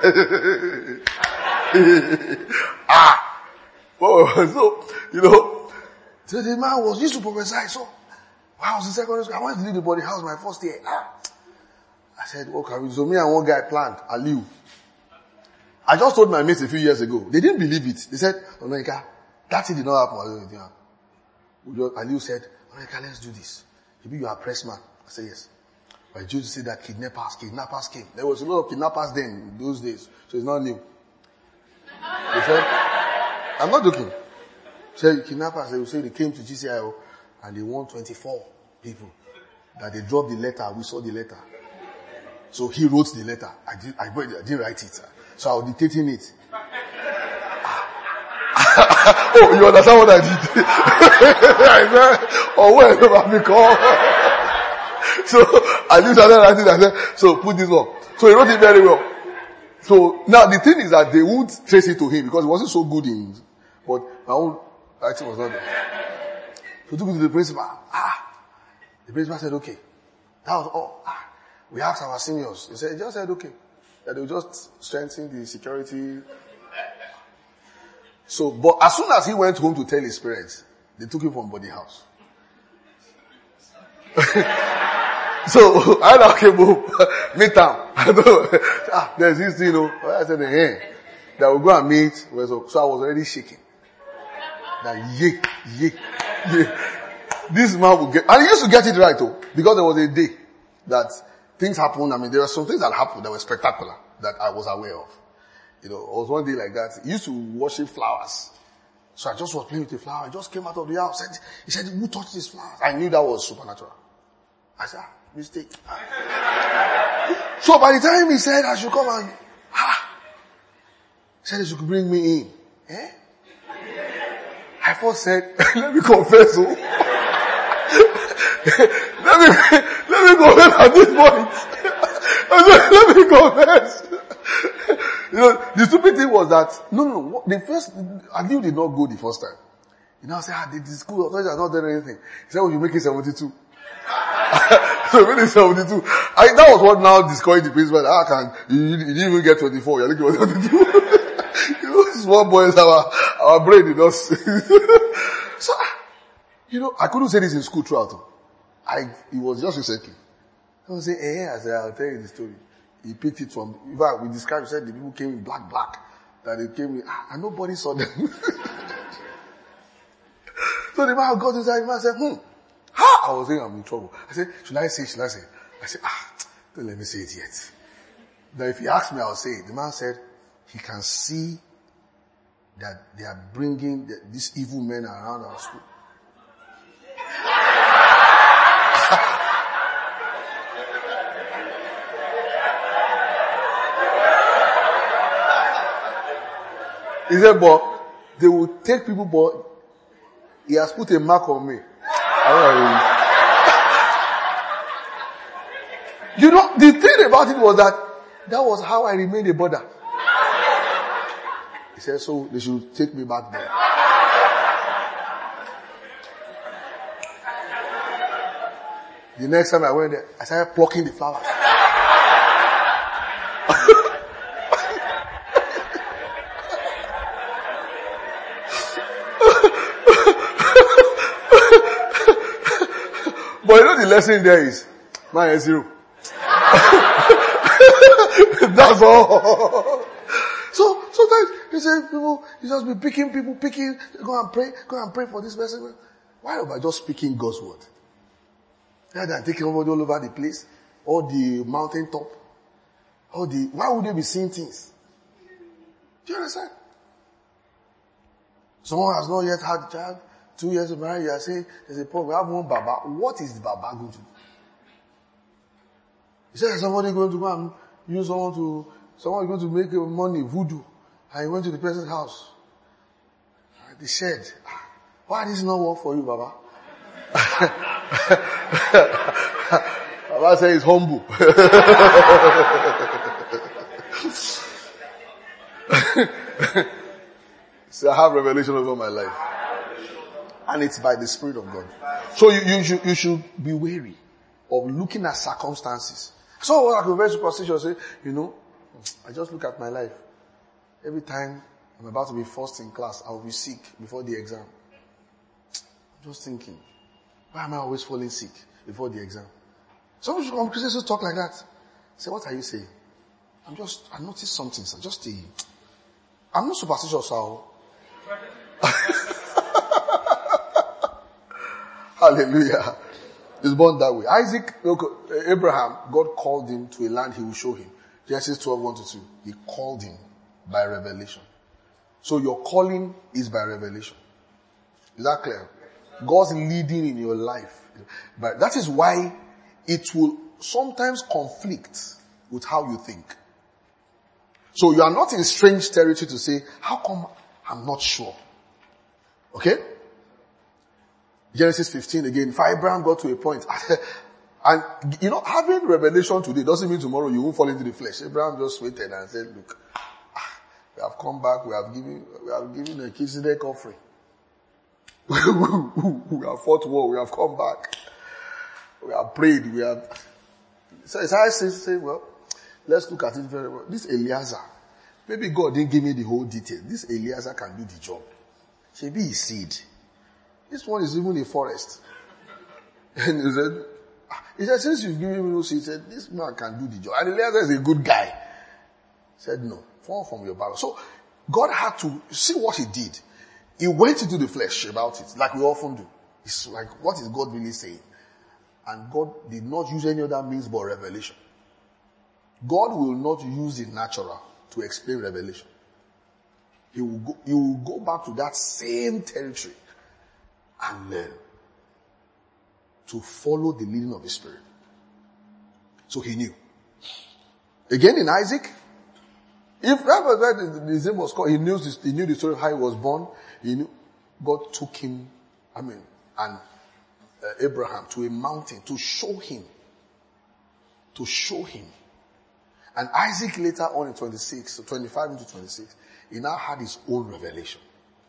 ah. Oh, so, you know, so the man was used to prophesy. So, when I was in secondary school, I wanted to leave the body house my first year. Ah. I said, what can we do? So me and one guy planned, Aliu. I just told my mates a few years ago. They didn't believe it. They said, Onoika, that thing did not happen. Aliu said, Onoika, let's do this. Maybe you are a press man. I said, yes. But I used to say that kidnappers, kidnappers came. There was a lot of kidnappers then, in those days. So it's not new. They said, I'm not joking. Say kidnappers, they will say they came to G C I O and they won twenty-four people. That they dropped the letter, we saw the letter. So he wrote the letter. I did, I, I didn't write it. So I was dictating it. Oh, you understand what I did? I said, oh, where am I become? So I did another writing. I said, so put this up. So he wrote it very well. So now the thing is that they would trace it to him because he wasn't so good in, but my own writing was not there. So took it to the principal. Ah, the principal said, okay, that was all. Ah. We asked our seniors. They said, they just said, okay. That they will just strengthen the security. So, but as soon as he went home to tell his parents, they took him from body house. So, I now came home, meet them. Ah, there's this thing, you know. I said, hey, that we'll go and meet. So I was already shaking. That, yeah, yeah, yeah. This man will get, and he used to get it right, though, because there was a day that things happened. I mean, there were some things that happened that were spectacular that I was aware of. You know, it was one day like that. He used to worship flowers. So I just was playing with the flower. I just came out of the house. Said, he said, who touched these flowers? I knew that was supernatural. I said, ah, mistake. So by the time he said I should come and, ah, he said he should bring me in. Eh? I first said, let me confess. Oh. let me, let me confess at this point. I said, let me confess. You know, the stupid thing was that, no, no, no, the first, I knew did not go the first time. You know, I said, ah, the, the school authorities are not doing anything. He said, well, you make it seventy-two. So when it's seventy-two, I, that was what now discouraged the principal. Ah, can, you, you didn't even get twenty-four, you're looking for seventy-two. You know, small boys, our, our brain did not. So, you know, I couldn't say this in school throughout. I, it was just recently. I was saying, eh, I said, I'll tell you the story. He picked it from, in fact, we described, said the people came in black, black. That they came in, ah, and nobody saw them. So the man got inside, the man said, hmm, ha! I was saying I'm in trouble. I said, should I say, should I say? I said, ah, don't let me say it yet. Now if he asked me, I'll say it. The man said, he can see that they are bringing the, these evil men around our school. He said, but they will take people, but he has put a mark on me. You know, the thing about it was that that was how I remained a border. He said, so they should take me back there. The next time I went there, I started plucking the flowers. But you know the lesson there is, man, zero. That's all. So sometimes you say people, you just be picking people, picking, go and pray, go and pray for this person. Why not by just speaking God's word? Rather than taking everybody all over the place, or the mountain top, or the, why would they be seeing things? Do you understand? Someone has not yet had a child, two years of marriage, you are saying, there's a problem, we have one Baba. What is the Baba going to do? He said, somebody going to go and use someone to, someone is going to make money, voodoo. And he went to the person's house. And they said, why does this not work for you, Baba? Baba said he's humble. So I have revelation over my life. And it's by the Spirit of God. So you, you should, you should be wary of looking at circumstances. So I could be very superstitious, say, you know, I just look at my life. Every time I'm about to be first in class, I will be sick before the exam. I'm just thinking, why am I always falling sick before the exam? Some people Christians talk like that. Say, what are you saying? I'm just, I noticed something, sir. Just a, I'm not superstitious, sir. Hallelujah. He's born that way. Isaac, look, Abraham, God called him to a land he will show him. Genesis twelve, one to two. He called him by revelation. So your calling is by revelation. Is that clear? God's leading in your life. But that is why it will sometimes conflict with how you think. So you are not in strange territory to say, how come I'm not sure? Okay? Genesis fifteen again, for Abraham got to a point. And, you know, having revelation today doesn't mean tomorrow you won't fall into the flesh. Abraham just waited and said, look, we have come back, we have given, we have given a Melchizedek offering. We have fought war, we have come back. We have prayed, we have, so it's I say, say, well, let's look at it very well. This Eliezer, maybe God didn't give me the whole detail. This Eliezer can do the job. Maybe he seed. This one is even a forest. And he said, he said, since you've given me no seed, he said, this man can do the job. And Eliezer is a good guy. He said, no, fall from your barrel. So God had to see what he did. He went into the flesh about it, like we often do. It's like, what is God really saying? And God did not use any other means but revelation. God will not use the natural to explain revelation. He will go, he will go back to that same territory and learn to follow the leading of the Spirit. So he knew. Again in Isaac, if that was where his name was called, he knew, this, he knew the story of how he was born. He knew God took him, I mean, and uh, Abraham to a mountain to show him, to show him. And Isaac later on in twenty-six, so twenty-five into twenty-six, he now had his own revelation.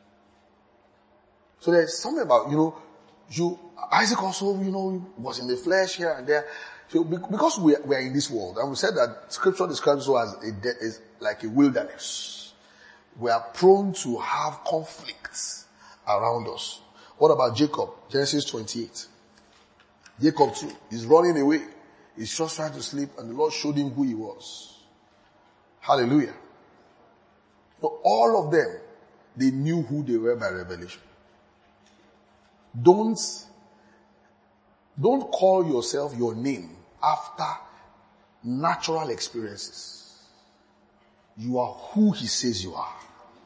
So there's something about, you know, you, Isaac also, you know, was in the flesh here and there. So because we are, we are in this world, and we said that scripture describes us as a de- is like a wilderness. We are prone to have conflicts around us. What about Jacob? Genesis twenty-eight. Jacob too is running away. He's just trying to sleep, and the Lord showed him who he was. Hallelujah. So all of them, they knew who they were by revelation. Don't, don't call yourself your name after natural experiences. You are who he says you are.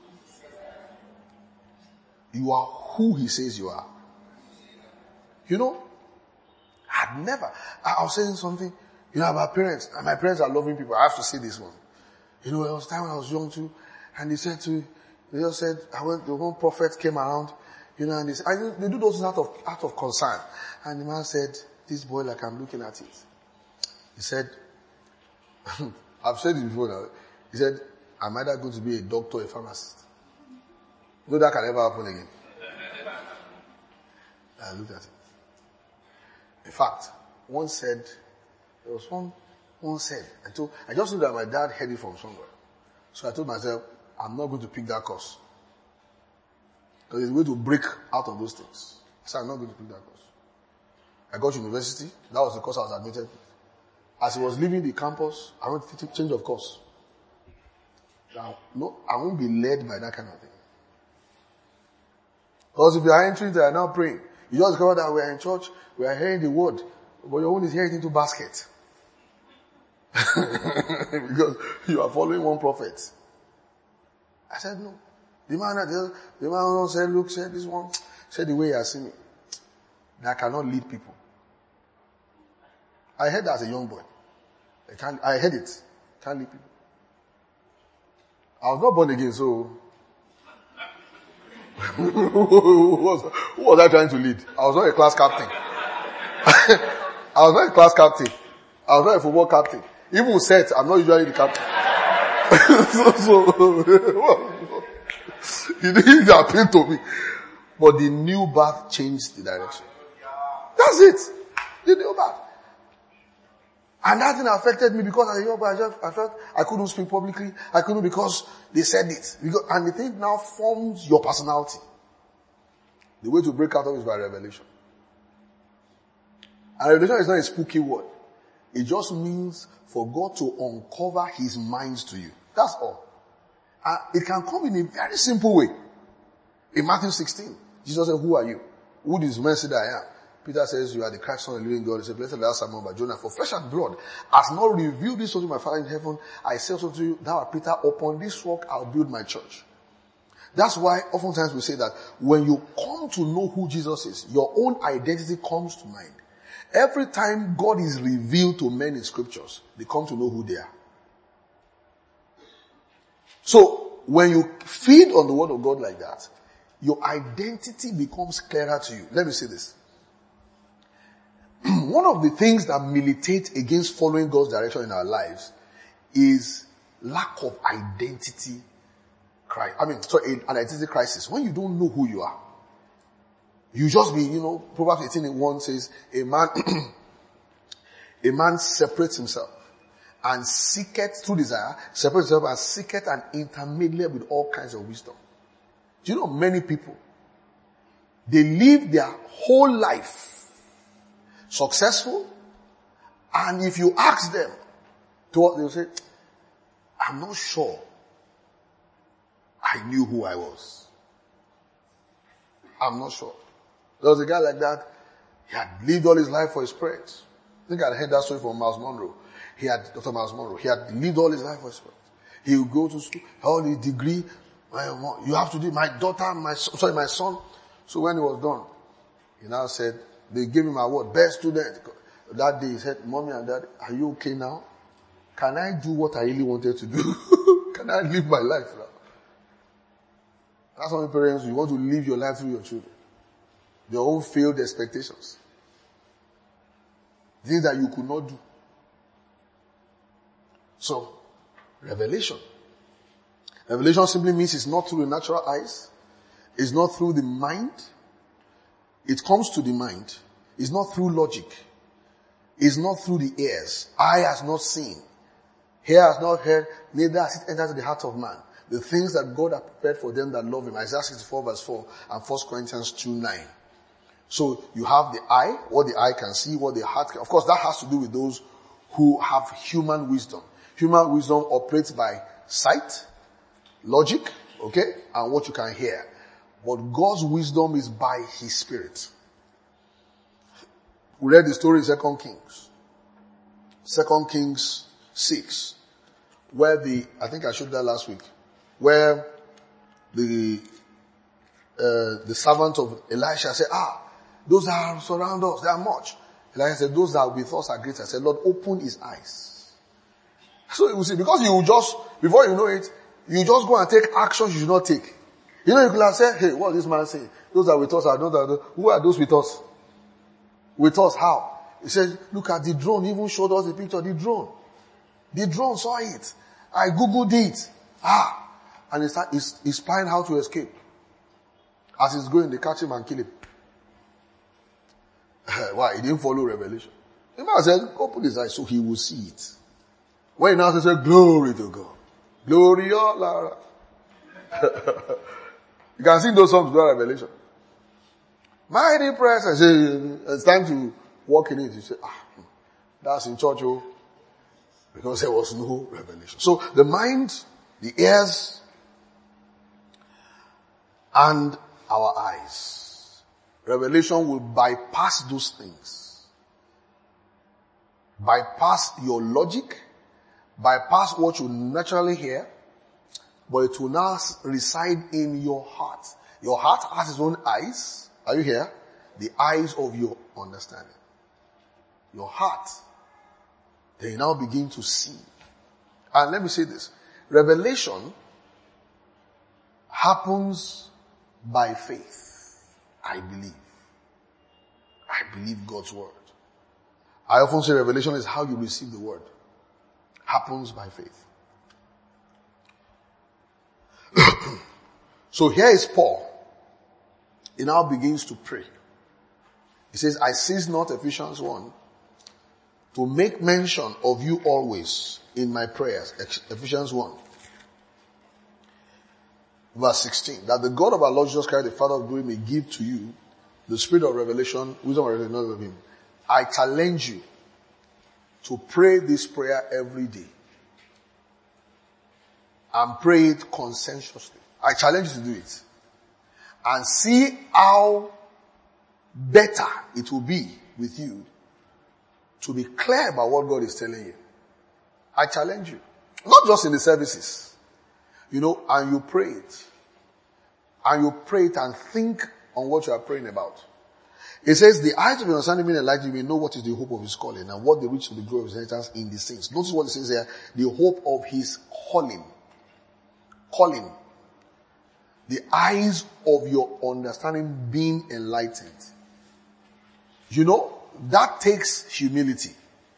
You are who he says you are. You know, I'd never, I was saying something, you know, about parents, and my parents are loving people. I have to say this one. You know, there was time when I was young too, and they said to, they just said, I went, the one prophet came around, you know, and they said, I, they do those things out of, out of concern. And the man said, this boy, like I'm looking at it. He said, I've said it before now. He said, I'm either going to be a doctor or a pharmacist. No, that can never happen again. I looked at it. In fact, one said, there was one, one said, I told, I just knew that my dad heard it from somewhere. So I told myself, I'm not going to pick that course. Because it's going to break out of those things. I said, I'm not going to pick that course. I got to university. That was the course I was admitted to. As he was leaving the campus, I went to change of course. Now, no, I won't be led by that kind of thing. Because if you are entering there, now praying, You just discover that we are in church, we are hearing the word, but your own is hearing into basket. Because you are following one prophet. I said, no. The man, the, the man said, look, said this one, said the way he has seen me, that cannot lead people. I heard that as a young boy. I can't, I heard it. Can't lead people. I was not born again, so who, was, who was I trying to lead? I was not a class captain. I was not a class captain. I was not a football captain. Even set, I'm not usually the captain. so, so he didn't appeal to me. But the new birth changed the direction. That's it. The new birth. And that thing affected me because as a young boy, I, just, I felt I couldn't speak publicly. I couldn't because they said it. Because, and the thing now forms your personality. The way to break out of it is by revelation. And revelation is not a spooky word. It just means for God to uncover his minds to you. That's all. And it can come in a very simple way. In Matthew sixteen, Jesus said, who are you? Who does men say that I am? Peter says, you are the Christ, Son of the living God. He said, blessed are Simon by Jonah. For flesh and blood has not revealed this unto my Father in heaven. I say also to you, thou art Peter, upon this rock I'll build my church. That's why oftentimes we say that when you come to know who Jesus is, your own identity comes to mind. Every time God is revealed to men in scriptures, they come to know who they are. So, when you feed on the word of God like that, your identity becomes clearer to you. Let me say this. One of the things that militate against following God's direction in our lives is lack of identity crisis. I mean, sorry, an identity crisis. When you don't know who you are, you just be, you know, Proverbs eighteen one says, a man, a man separates himself and seeketh through desire, separates himself and seeketh an intermediate with all kinds of wisdom. Do you know many people, they live their whole life successful, and if you ask them to what they'll say, I'm not sure I knew who I was. I'm not sure. There was a guy like that. He had lived all his life for his prayers. I think I heard that story from Miles Monroe. He had, Doctor Miles Monroe, he had lived all his life for his prayers. He would go to school, all his degree. You have to do, my daughter, my, sorry, my son. So when he was done, he now said, they gave him an award, best student. That day he said, Mommy and Dad, are you okay now? Can I do what I really wanted to do? Can I live my life now? That's why parents, you want to live your life through your children. Your own failed expectations. Things that you could not do. So, revelation. Revelation simply means it's not through the natural eyes. It's not through the mind. It comes to the mind. It's not through logic. It's not through the ears. Eye has not seen. Ear has not heard. Neither has it entered the heart of man. The things that God has prepared for them that love him. Isaiah sixty-four verse four and First Corinthians two nine. So you have the eye, what the eye can see, what the heart can. Of course, that has to do with those who have human wisdom. Human wisdom operates by sight, logic, okay, and what you can hear. But God's wisdom is by his spirit. We read the story in Second Kings. Second Kings six. Where the, I think I showed that last week. Where the, uh, the servant of Elisha said, ah, those that are surround us, they are much. Elisha said, those that are with us are greater. I said, Lord, open his eyes. So you see, because you will just, before you know it, you just go and take actions you should not take. You know, you could have said, hey, what is this man saying? Those that are with us are not that. Who are those with us? With us, how? He said, look at the drone. He even showed us the picture of the drone. The drone saw it. I googled it. Ah. And he's, he's, he's spying how to escape. As he's going, they catch him and kill him. Why? He didn't follow revelation. The man said, open his eyes so he will see it. When he now said, glory to God. Glory, oh, Lara. You can sing those songs without revelation. Mighty press. I say, it's time to walk in it. You say, ah, that's in church, oh. Because there was no revelation. So the mind, the ears, and our eyes. Revelation will bypass those things. Bypass your logic, bypass what you naturally hear, but it will now reside in your heart. Your heart has its own eyes. Are you here? The eyes of your understanding. Your heart. Then you now begin to see. And let me say this. Revelation happens by faith. I believe. I believe God's word. I often say revelation is how you receive the word. Happens by faith. So here is Paul. He now begins to pray. He says, I cease not, Ephesians one, to make mention of you always in my prayers. Ephesians one. Verse sixteen. That the God of our Lord Jesus Christ, the Father of glory, may give to you the spirit of revelation, wisdom and revelation of him. I challenge you to pray this prayer every day. And pray it conscientiously. I challenge you to do it. And see how better it will be with you to be clear about what God is telling you. I challenge you. Not just in the services. You know, and you pray it. And you pray it and think on what you are praying about. It says, the eyes of your understanding being enlightened, you may know what is the hope of his calling and what the riches of the glory of his inheritance in the saints. Notice what it says here. The hope of his calling. Calling. The eyes of your understanding being enlightened. You know, that takes humility.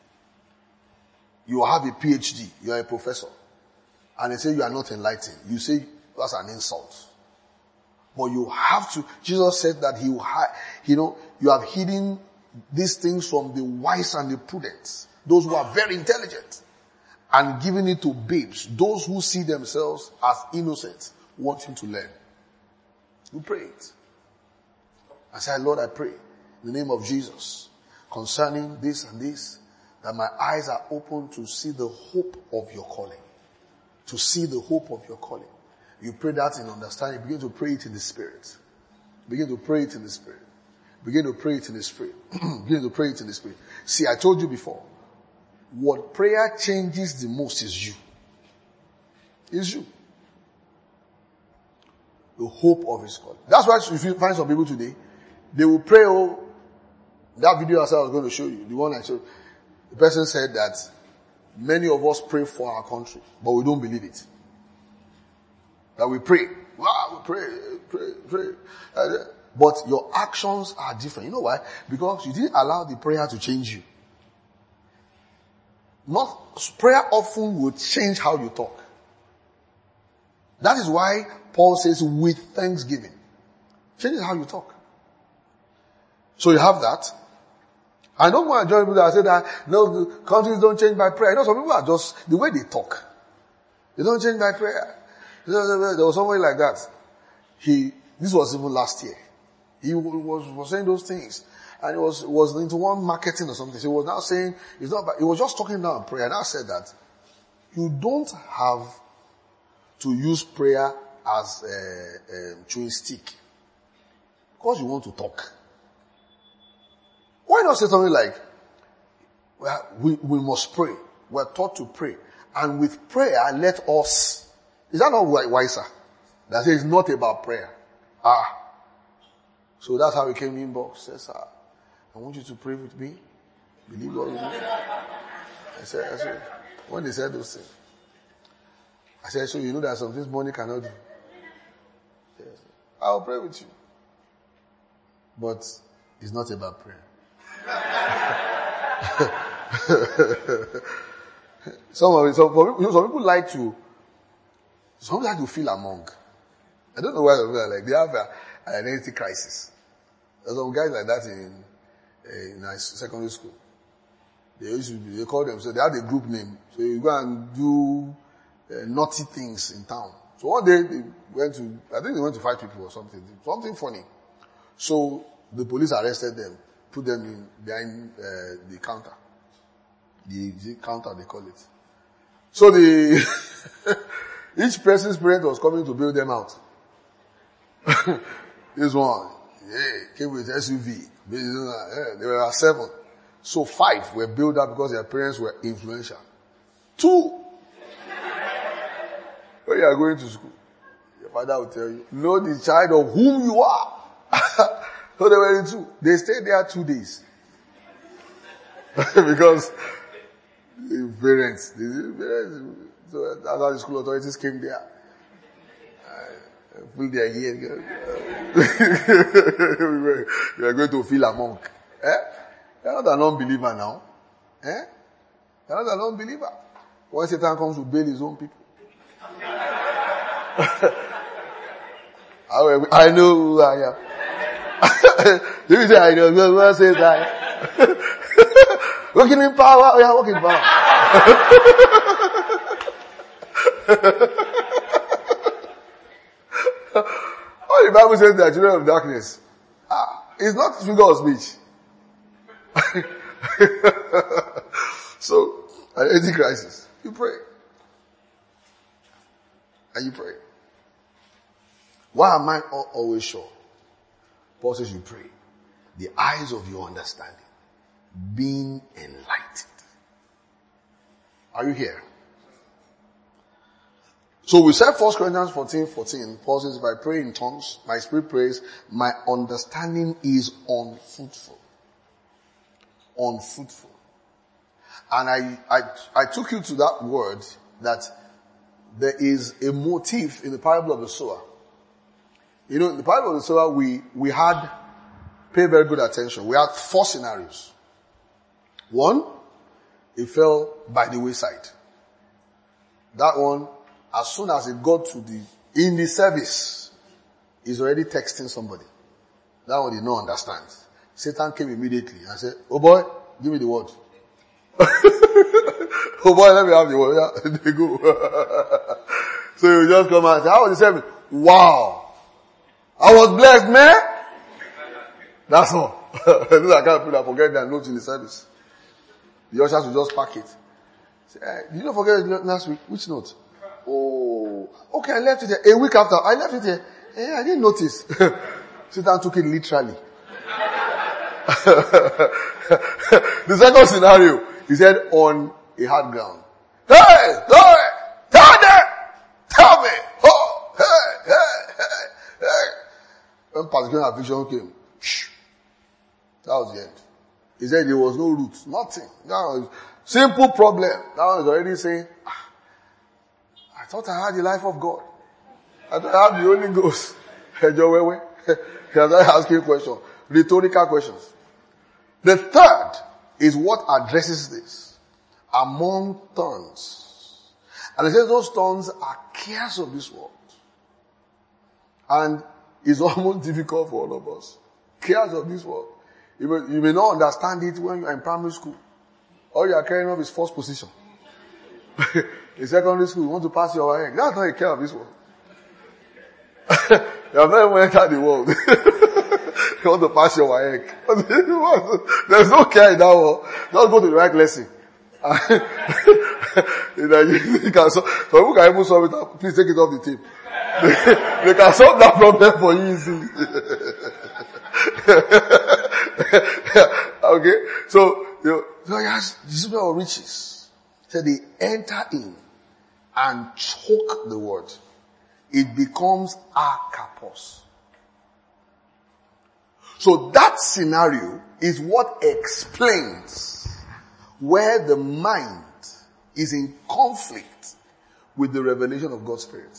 You have a P H D. You are a professor. And they say you are not enlightened. You say that's an insult. But you have to, Jesus said that he will hide, you know, you have hidden these things from the wise and the prudent. Those who are very intelligent. And giving it to babes. Those who see themselves as innocent, wanting to learn. You pray it. I say, Lord, I pray in the name of Jesus concerning this and this, that my eyes are open to see the hope of your calling. To see the hope of your calling. You pray that in understanding. Begin to pray it in the spirit. Begin to pray it in the spirit. Begin to pray it in the spirit. Begin to pray it in the spirit. See, I told you before, what prayer changes the most is you. Is you. The hope of his calling. That's why if you find some people today, they will pray, oh, that video I was going to show you, the one I showed, the person said that many of us pray for our country, but we don't believe it. That we pray. Wow, we pray, pray, pray. But your actions are different. You know why? Because you didn't allow the prayer to change you. Not, prayer often will change how you talk. That is why Paul says with thanksgiving. Changes how you talk. So you have that. I don't want to join people that say that, no, countries don't change by prayer. You know, some people are just, the way they talk. They don't change by prayer. There was somebody like that. He, this was even last year. He was, was saying those things. And he was, was into one marketing or something. So he was now saying, it's not, he was just talking down prayer. And I said that you don't have to use prayer as a, a chewing stick. Because you want to talk. Why not say something like, well, we, we must pray. We're taught to pray. And with prayer, let us, is that not wiser? That says it's not about prayer. Ah. So that's how he came in box. Says, ah, I want you to pray with me. Believe God with me. I said, I said, when they said those things, I said, so you know that some things money cannot do. Yes. I'll pray with you. But it's not about prayer. some of it, some, you know, some people like to, some people like to feel among. I don't know why some people are like, they have a, an identity crisis. There's some guys like that in, in our secondary school. They used to be, they call them, so they had a group name. So you go and do uh, naughty things in town. So one day they went to, I think they went to fight people or something, something funny. So the police arrested them, put them in behind uh, the counter. The, the counter, they call it. So the, each person's parent was coming to bail them out. This one, Yeah, came with S U V. Yeah, there were seven. So five were built up because their parents were influential. Two. When you are going to school, your father will tell you, know the child of whom you are. So they were in two. They stayed there two days. Because the parents, the parents, so that's how the school authorities came there. Uh, pull their ear. We are going to feel a monk. Eh? You're not an unbeliever now. Eh? You're not an unbeliever. When Satan comes to bail his own people. I know who I am. You say I know who says I. Working in power, oh yeah, working in power. Oh, the Bible says they are children of darkness. Ah, it's not figure of speech. So, at any crisis, you pray. And you pray. Why am I always sure? Paul says you pray. The eyes of your understanding being enlightened. Are you here? So we said First Corinthians fourteen fourteen. Paul says, if I pray in tongues, my spirit prays, my understanding is unfruitful. Unfruitful. And I, I, I took you to that word that there is a motif in the parable of the sower. You know, in the parable of the sower, we, we had, pay very good attention. We had four scenarios. One, it fell by the wayside. That one, as soon as it got to the, in the service, he's already texting somebody. That one did not understand. Satan came immediately and said, oh boy, give me the word. Oh boy, let me have the word. Yeah, they go. So you just come and say, how was the service? Wow. I was blessed, man. That's all. Those are kind of people that forget their notes in the service. The ushers will just pack it. Say, hey, did you not forget it last week? Which note? Oh, okay, I left it here. A week after, I left it here. Hey, I didn't notice. Satan took it literally. The second scenario, he said on a hard ground. Hey, glory! Tell them! Tell me! Oh, hey, hey, hey, hey. When particular vision came, that was the end. He said there was no root, nothing. That was simple problem. That one is already saying, ah, I thought I had the life of God. I thought I had the Holy Ghost. He started asking questions, rhetorical questions. The third is what addresses this. Among thorns. And it says those thorns are cares of this world. And it's almost difficult for all of us. Cares of this world. You may, you may not understand it when you're in primary school. All you are carrying up is first position. In secondary school, you want to pass your egg. That's not a care of this world. You have not even entered the world. You want to pass your egg. There's no care in that world. Just go to the right lesson. You know, you, you can solve, so people can even solve it up. Please take it off the tape. They, they can solve that problem for you easily. Okay, so you know, so he has this of riches. So they enter in and choke the word. It becomes akapos. So that scenario is what explains where the mind is in conflict with the revelation of God's Spirit.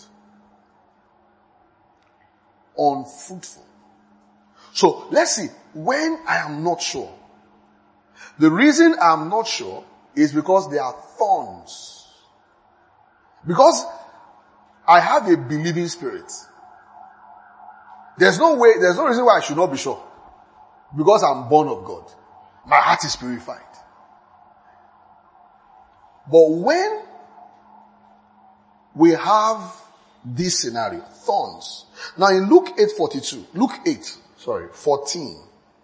Unfruitful. So let's see, when I am not sure, the reason I'm not sure is because there are thorns. Because I have a believing spirit. There's no way, there's no reason why I should not be sure. Because I'm born of God. My heart is purified. But when we have this scenario, thorns. Now in Luke eight forty-two, Luke eight, sorry, fourteen.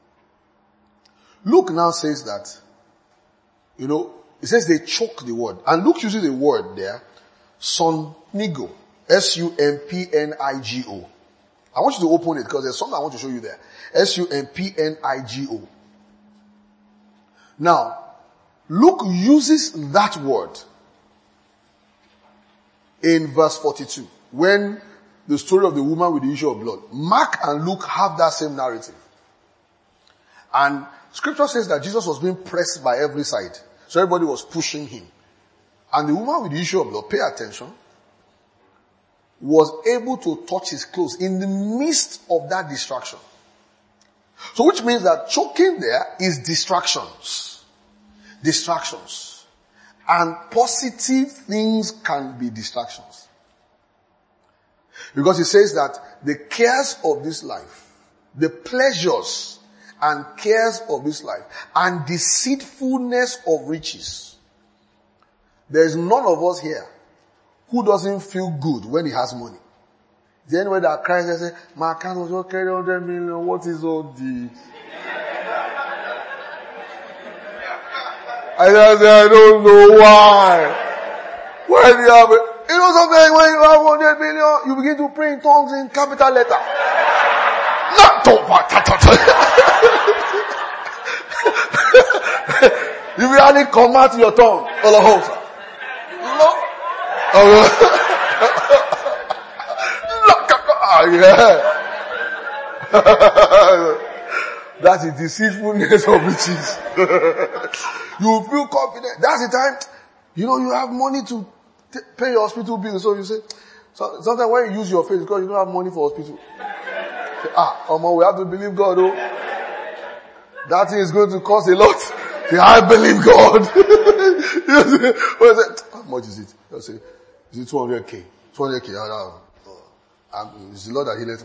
Luke now says that, you know, it says they choke the word. And Luke uses the word there, sumpnigo. S U M P N I G O. I want you to open it because there's something I want to show you there. S U M P N I G O. Now, Luke uses that word in verse forty-two when the story of the woman with the issue of blood. Mark and Luke have that same narrative. And scripture says that Jesus was being pressed by every side. So everybody was pushing him. And the woman with the issue of blood, pay attention, was able to touch his clothes in the midst of that distraction. So which means that choking there is distractions. Distractions. And positive things can be distractions. Because it says that the cares of this life, the pleasures and cares of this life, and deceitfulness of riches. There is none of us here who doesn't feel good when he has money. Is there anyone that cries and says, my account was just carry one hundred million, what is all this? I just say, I don't know why. Why do you have it? You know something, when you have one hundred million, you begin to pray in tongues in capital letter. Not to you really come out your tongue. Allah That's the deceitfulness of riches. You feel confident. That's the time, you know, you have money to t- pay your hospital bills. So you say, so, sometimes when you use your face, because you don't have money for hospital. Say, ah, Oma, we have to believe God, oh. That thing is going to cost a lot. Say, I believe God. Say, how much is it? They'll say, is it two hundred K? two hundred K. Oh, oh. It's the Lord that healed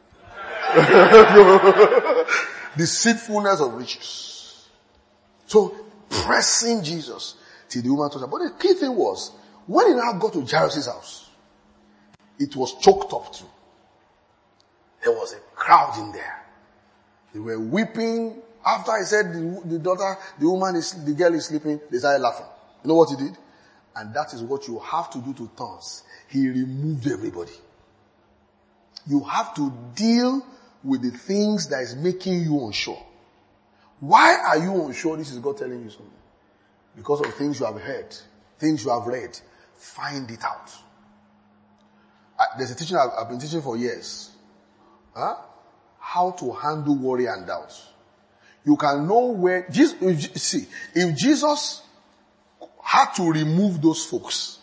me. Deceitfulness of riches. So, pressing Jesus till the woman touched her. But the key thing was, when he now got to Jairus' house, it was choked up too. There was a crowd in there. They were weeping. After he said the, the daughter, the woman is, the girl is sleeping, they started laughing. You know what he did? And that is what you have to do to tongues. He removed everybody. You have to deal with the things that is making you unsure. Why are you unsure? This is God telling you something. Because of things you have heard, things you have read. Find it out. Uh, there's a teaching I've, I've been teaching for years. Huh? How to handle worry and doubt. You can know where, Jesus, if, see, if Jesus had to remove those folks,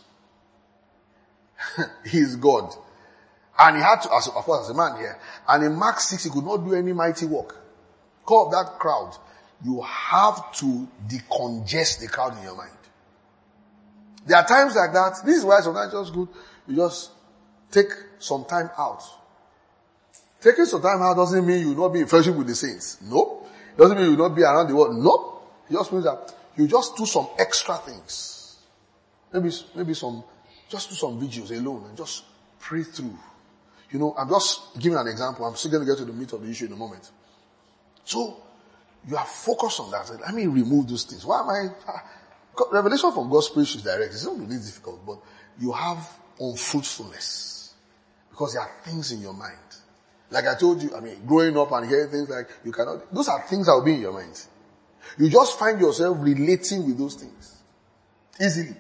he is God. And he had to, as, of course, as a man here, and in Mark six, he could not do any mighty work. Call up that crowd. You have to decongest the crowd in your mind. There are times like that. This is why sometimes it's just good. You just take some time out. Taking some time out doesn't mean you will not be in fellowship with the saints. No. It doesn't mean you will not be around the world. No. It just means that you just do some extra things. Maybe, maybe some, just do some videos alone and just pray through. You know, I'm just giving an example. I'm still going to get to the meat of the issue in a moment. So, you are focused on that. Let me remove those things. Why am I? Revelation from God's Spirit is direct. It's not really difficult, but you have unfruitfulness because there are things in your mind. Like I told you, I mean, growing up and hearing things like you cannot. Those are things that will be in your mind. You just find yourself relating with those things easily.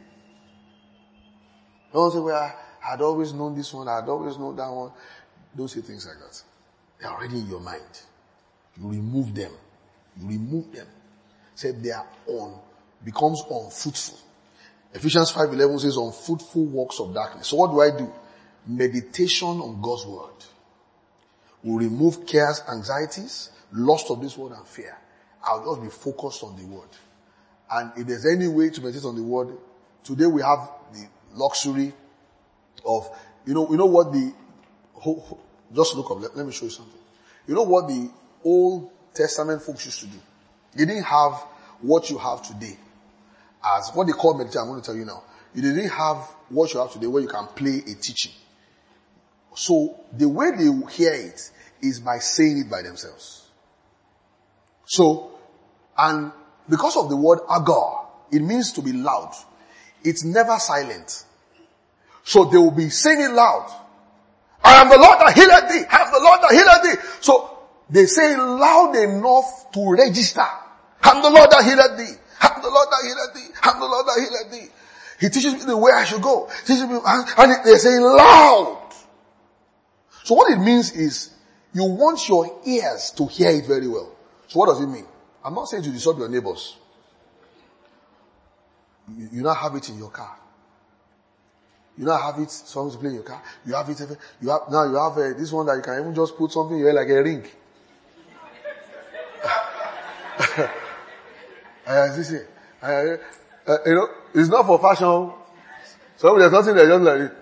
Don't say, "Well, I had always known this one. I had always known that one." Don't say things like that. They're already in your mind. You remove them. You remove them. Say they are on, becomes unfruitful. Ephesians five eleven says unfruitful works of darkness. So what do I do? Meditation on God's word will remove cares, anxieties, lust of this world and fear. I'll just be focused on the word. And if there's any way to meditate on the word, today we have the luxury of, you know, you know what the, just look up, let, let me show you something. You know what the Old Testament folks used to do? They didn't have what you have today as what they call meditation. I'm going to tell you now. You didn't have what you have today where you can play a teaching. So the way they hear it is by saying it by themselves. So, and because of the word agar, it means to be loud. It's never silent. So they will be saying it loud. I am the Lord that healeth thee. I am the Lord that healeth thee. So they say loud enough to register. I am the Lord that healeth thee. I am the Lord that healeth thee. I am the Lord that healeth thee. He teaches me the way I should go. Teaches me, and they say loud. So what it means is, you want your ears to hear it very well. So what does it mean? I'm not saying to disturb your neighbors. You, you now have it in your car. You now have it, songs to play in your car. You have it, you have, now you have uh, this one that you can even just put something in your hair like a ring. uh, this is, uh, uh, you know, it's not for fashion. So there's nothing that just like it.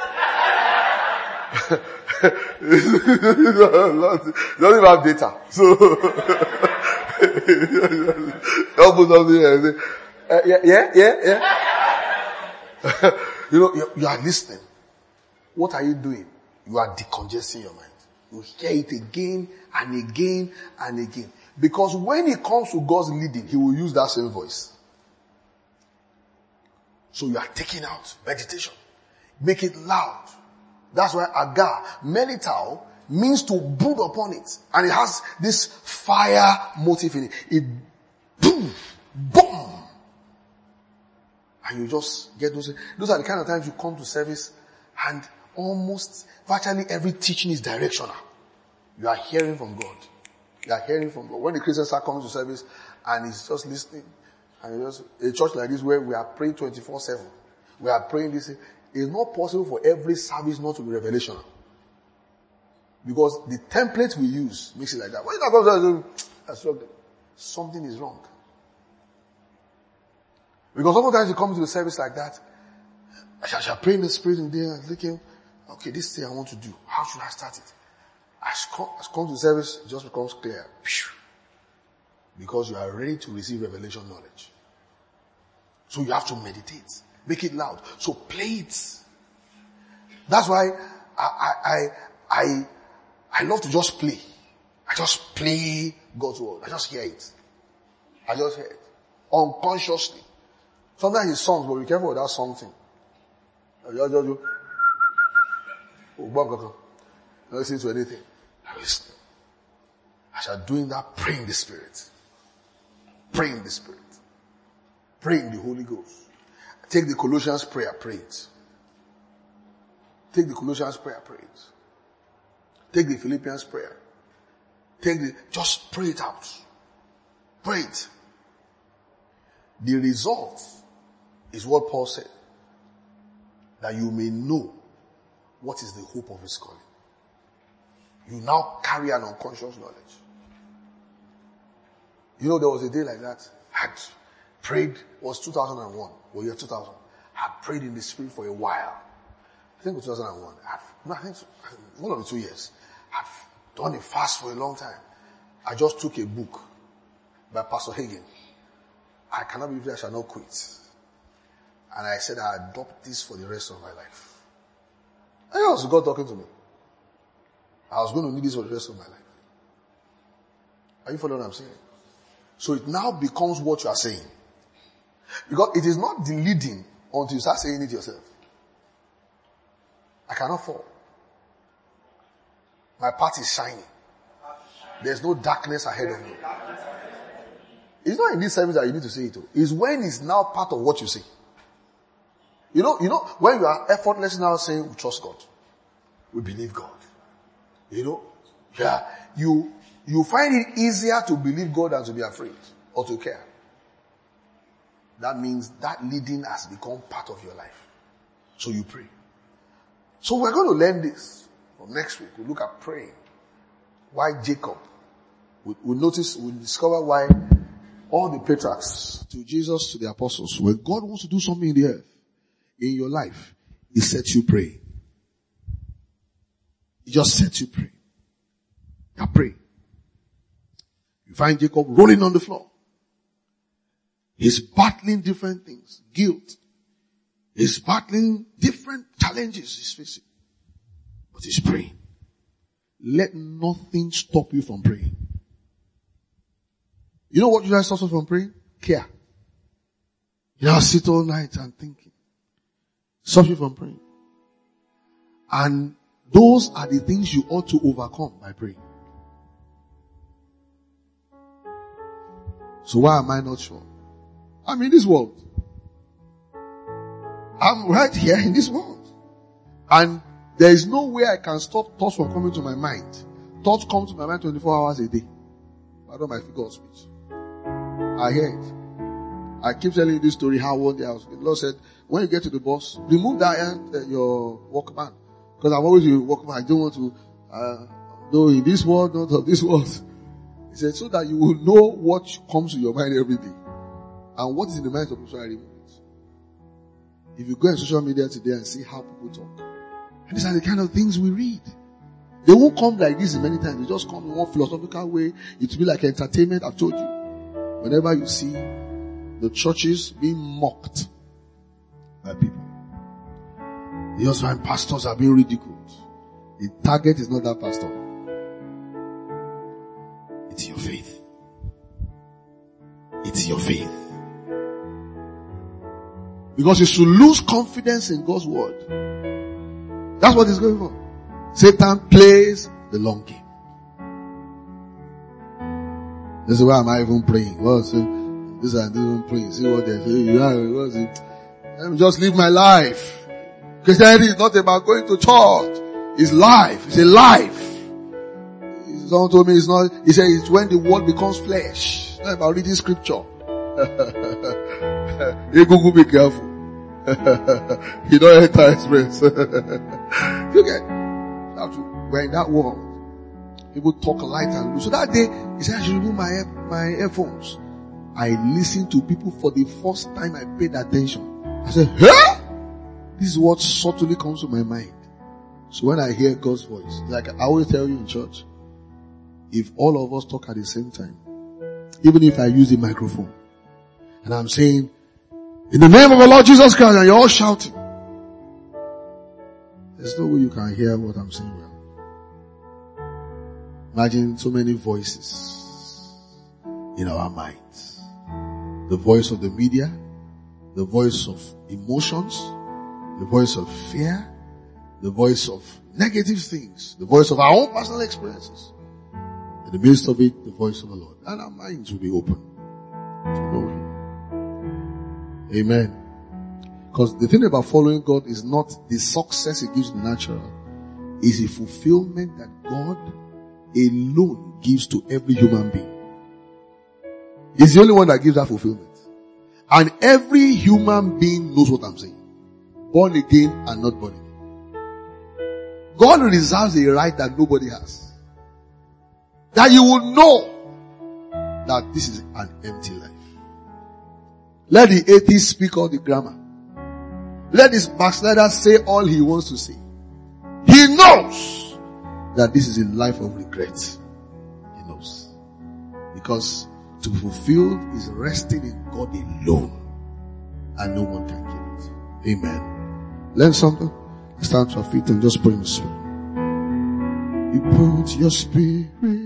Don't even have data. So, don't put something here. Uh, yeah, yeah, yeah, yeah. You know, you, you are listening. What are you doing? You are decongesting your mind. You hear it again and again and again. Because when it comes to God's leading, He will use that same voice. So you are taking out meditation. Make it loud. That's why agar, melitao, means to brood upon it. And it has this fire motive in it. It boom, boom. And you just get those. Those are the kind of times you come to service and almost virtually every teaching is directional. You are hearing from God. You are hearing from God. When the Christians are coming to service and he's just listening, and just a church like this where we are praying twenty-four seven, we are praying this, it's not possible for every service not to be revelational. Because the template we use makes it like that. When you come to service, something is wrong. Because sometimes you come to the service like that, I shall, shall pray in the spirit in there and thinking, okay, this thing I want to do, how should I start it? As come, as come to the service, it just becomes clear. Because you are ready to receive revelation knowledge. So you have to meditate. Make it loud. So play it. That's why I, I, I, I, I love to just play. I just play God's word. I just hear it. I just hear it. Unconsciously. Sometimes it's songs, but be careful with that song thing. I just, just do. Don't listen to anything. I listen. I shall do in that, pray in the Spirit. Pray in the Spirit. Pray in the Holy Ghost. Take the Colossians prayer, pray it. Take the Colossians prayer, pray it. Take the Philippians prayer. Take the, just pray it out. Pray it. The result is what Paul said. That you may know what is the hope of his calling. You now carry an unconscious knowledge. You know, there was a day like that. I had prayed, it was two thousand one, or year two thousand. I had prayed in the Spirit for a while. I think it was two thousand one. I, no, I think so, one of the two years. I've done a fast for a long time. I just took a book by Pastor Hagin. I cannot believe I shall not quit. And I said I adopt this for the rest of my life. And that was God talking to me. I was going to need this for the rest of my life. Are you following what I'm saying? So it now becomes what you are saying. Because it is not the leading until you start saying it yourself. I cannot fall. My path is shining. There's no darkness ahead of me. It's not in this service that you need to say it to. It's when it's now part of what you say. You know, you know, when you are effortless now saying, we trust God. We believe God. You know, yeah, you, you find it easier to believe God than to be afraid or to care. That means that leading has become part of your life. So you pray. So we're going to learn this from next week. We'll look at praying. Why Jacob? We'll, we'll notice, we'll discover why all the patriarchs, to Jesus, to the apostles, when God wants to do something in the earth, in your life, He sets you praying. He just sets you praying. You pray. You find Jacob rolling on the floor. He's battling different things. Guilt. He's battling different challenges he's facing. But he's praying. Let nothing stop you from praying. You know what usually stops us from praying? Care. You know, I sit all night and thinking. Stops you from praying. And Those are the things you ought to overcome by praying. So why am I not sure? I'm in this world. I'm right here in this world. And there is no way I can stop thoughts from coming to my mind. Thoughts come to my mind twenty-four hours a day. Pardon my figure of speech. I hear it. I keep telling you this story how one day I was, the Lord said, when you get to the bus, remove that uh, your Walkman. Because I'm always with Walkman. I don't want to uh, know in this world, not of this world. He said, so that you will know what comes to your mind every day. And what is in the minds of people, so I remove it. If you go on social media today and see how people talk, and these are the kind of things we read. They won't come like this many times. They just come in one philosophical way. It will be like entertainment. I've told you. Whenever you see the churches being mocked by people, you also find pastors are being ridiculed. The target is not that pastor. It's your faith. It's your faith. Because you should lose confidence in God's word. That's what is going on. Satan plays the long game. This is why I'm not even praying. Well, so, this is not even praying. See what they're saying. Let me just live my life. Christianity is not about going to church. It's life. It's a life. Someone told me it's not, he said it's when the word becomes flesh. It's not about reading scripture. Hey, Google, be careful. You don't enter express. You get, we're in that world. People talk light and loose. So that day, he said I should remove my, my earphones. I listened to people for the first time. I paid attention. I said, huh? This is what subtly comes to my mind. So when I hear God's voice, like I always tell you in church, if all of us talk at the same time, even if I use the microphone, and I'm saying, in the name of the Lord Jesus Christ, and you're all shouting, there's no way you can hear what I'm saying well. Imagine so many voices in our minds. The voice of the media, the voice of emotions, the voice of fear, the voice of negative things, the voice of our own personal experiences. In the midst of it, the voice of the Lord. And our minds will be open to know Him. Amen. Because the thing about following God is not the success He gives in the natural. It's a fulfillment that God alone gives to every human being. He's the only one that gives that fulfillment. And every human being knows what I'm saying. Born again and not born again. God reserves a right that nobody has. That you will know that this is an empty life. Let the atheist speak all the grammar. Let this backslider say all he wants to say. He knows that this is a life of regret. He knows. Because to be fulfilled is resting in God alone. And no one can give it. Amen. Learn something? Stand to our feet and just pray in the Spirit. You put your spirit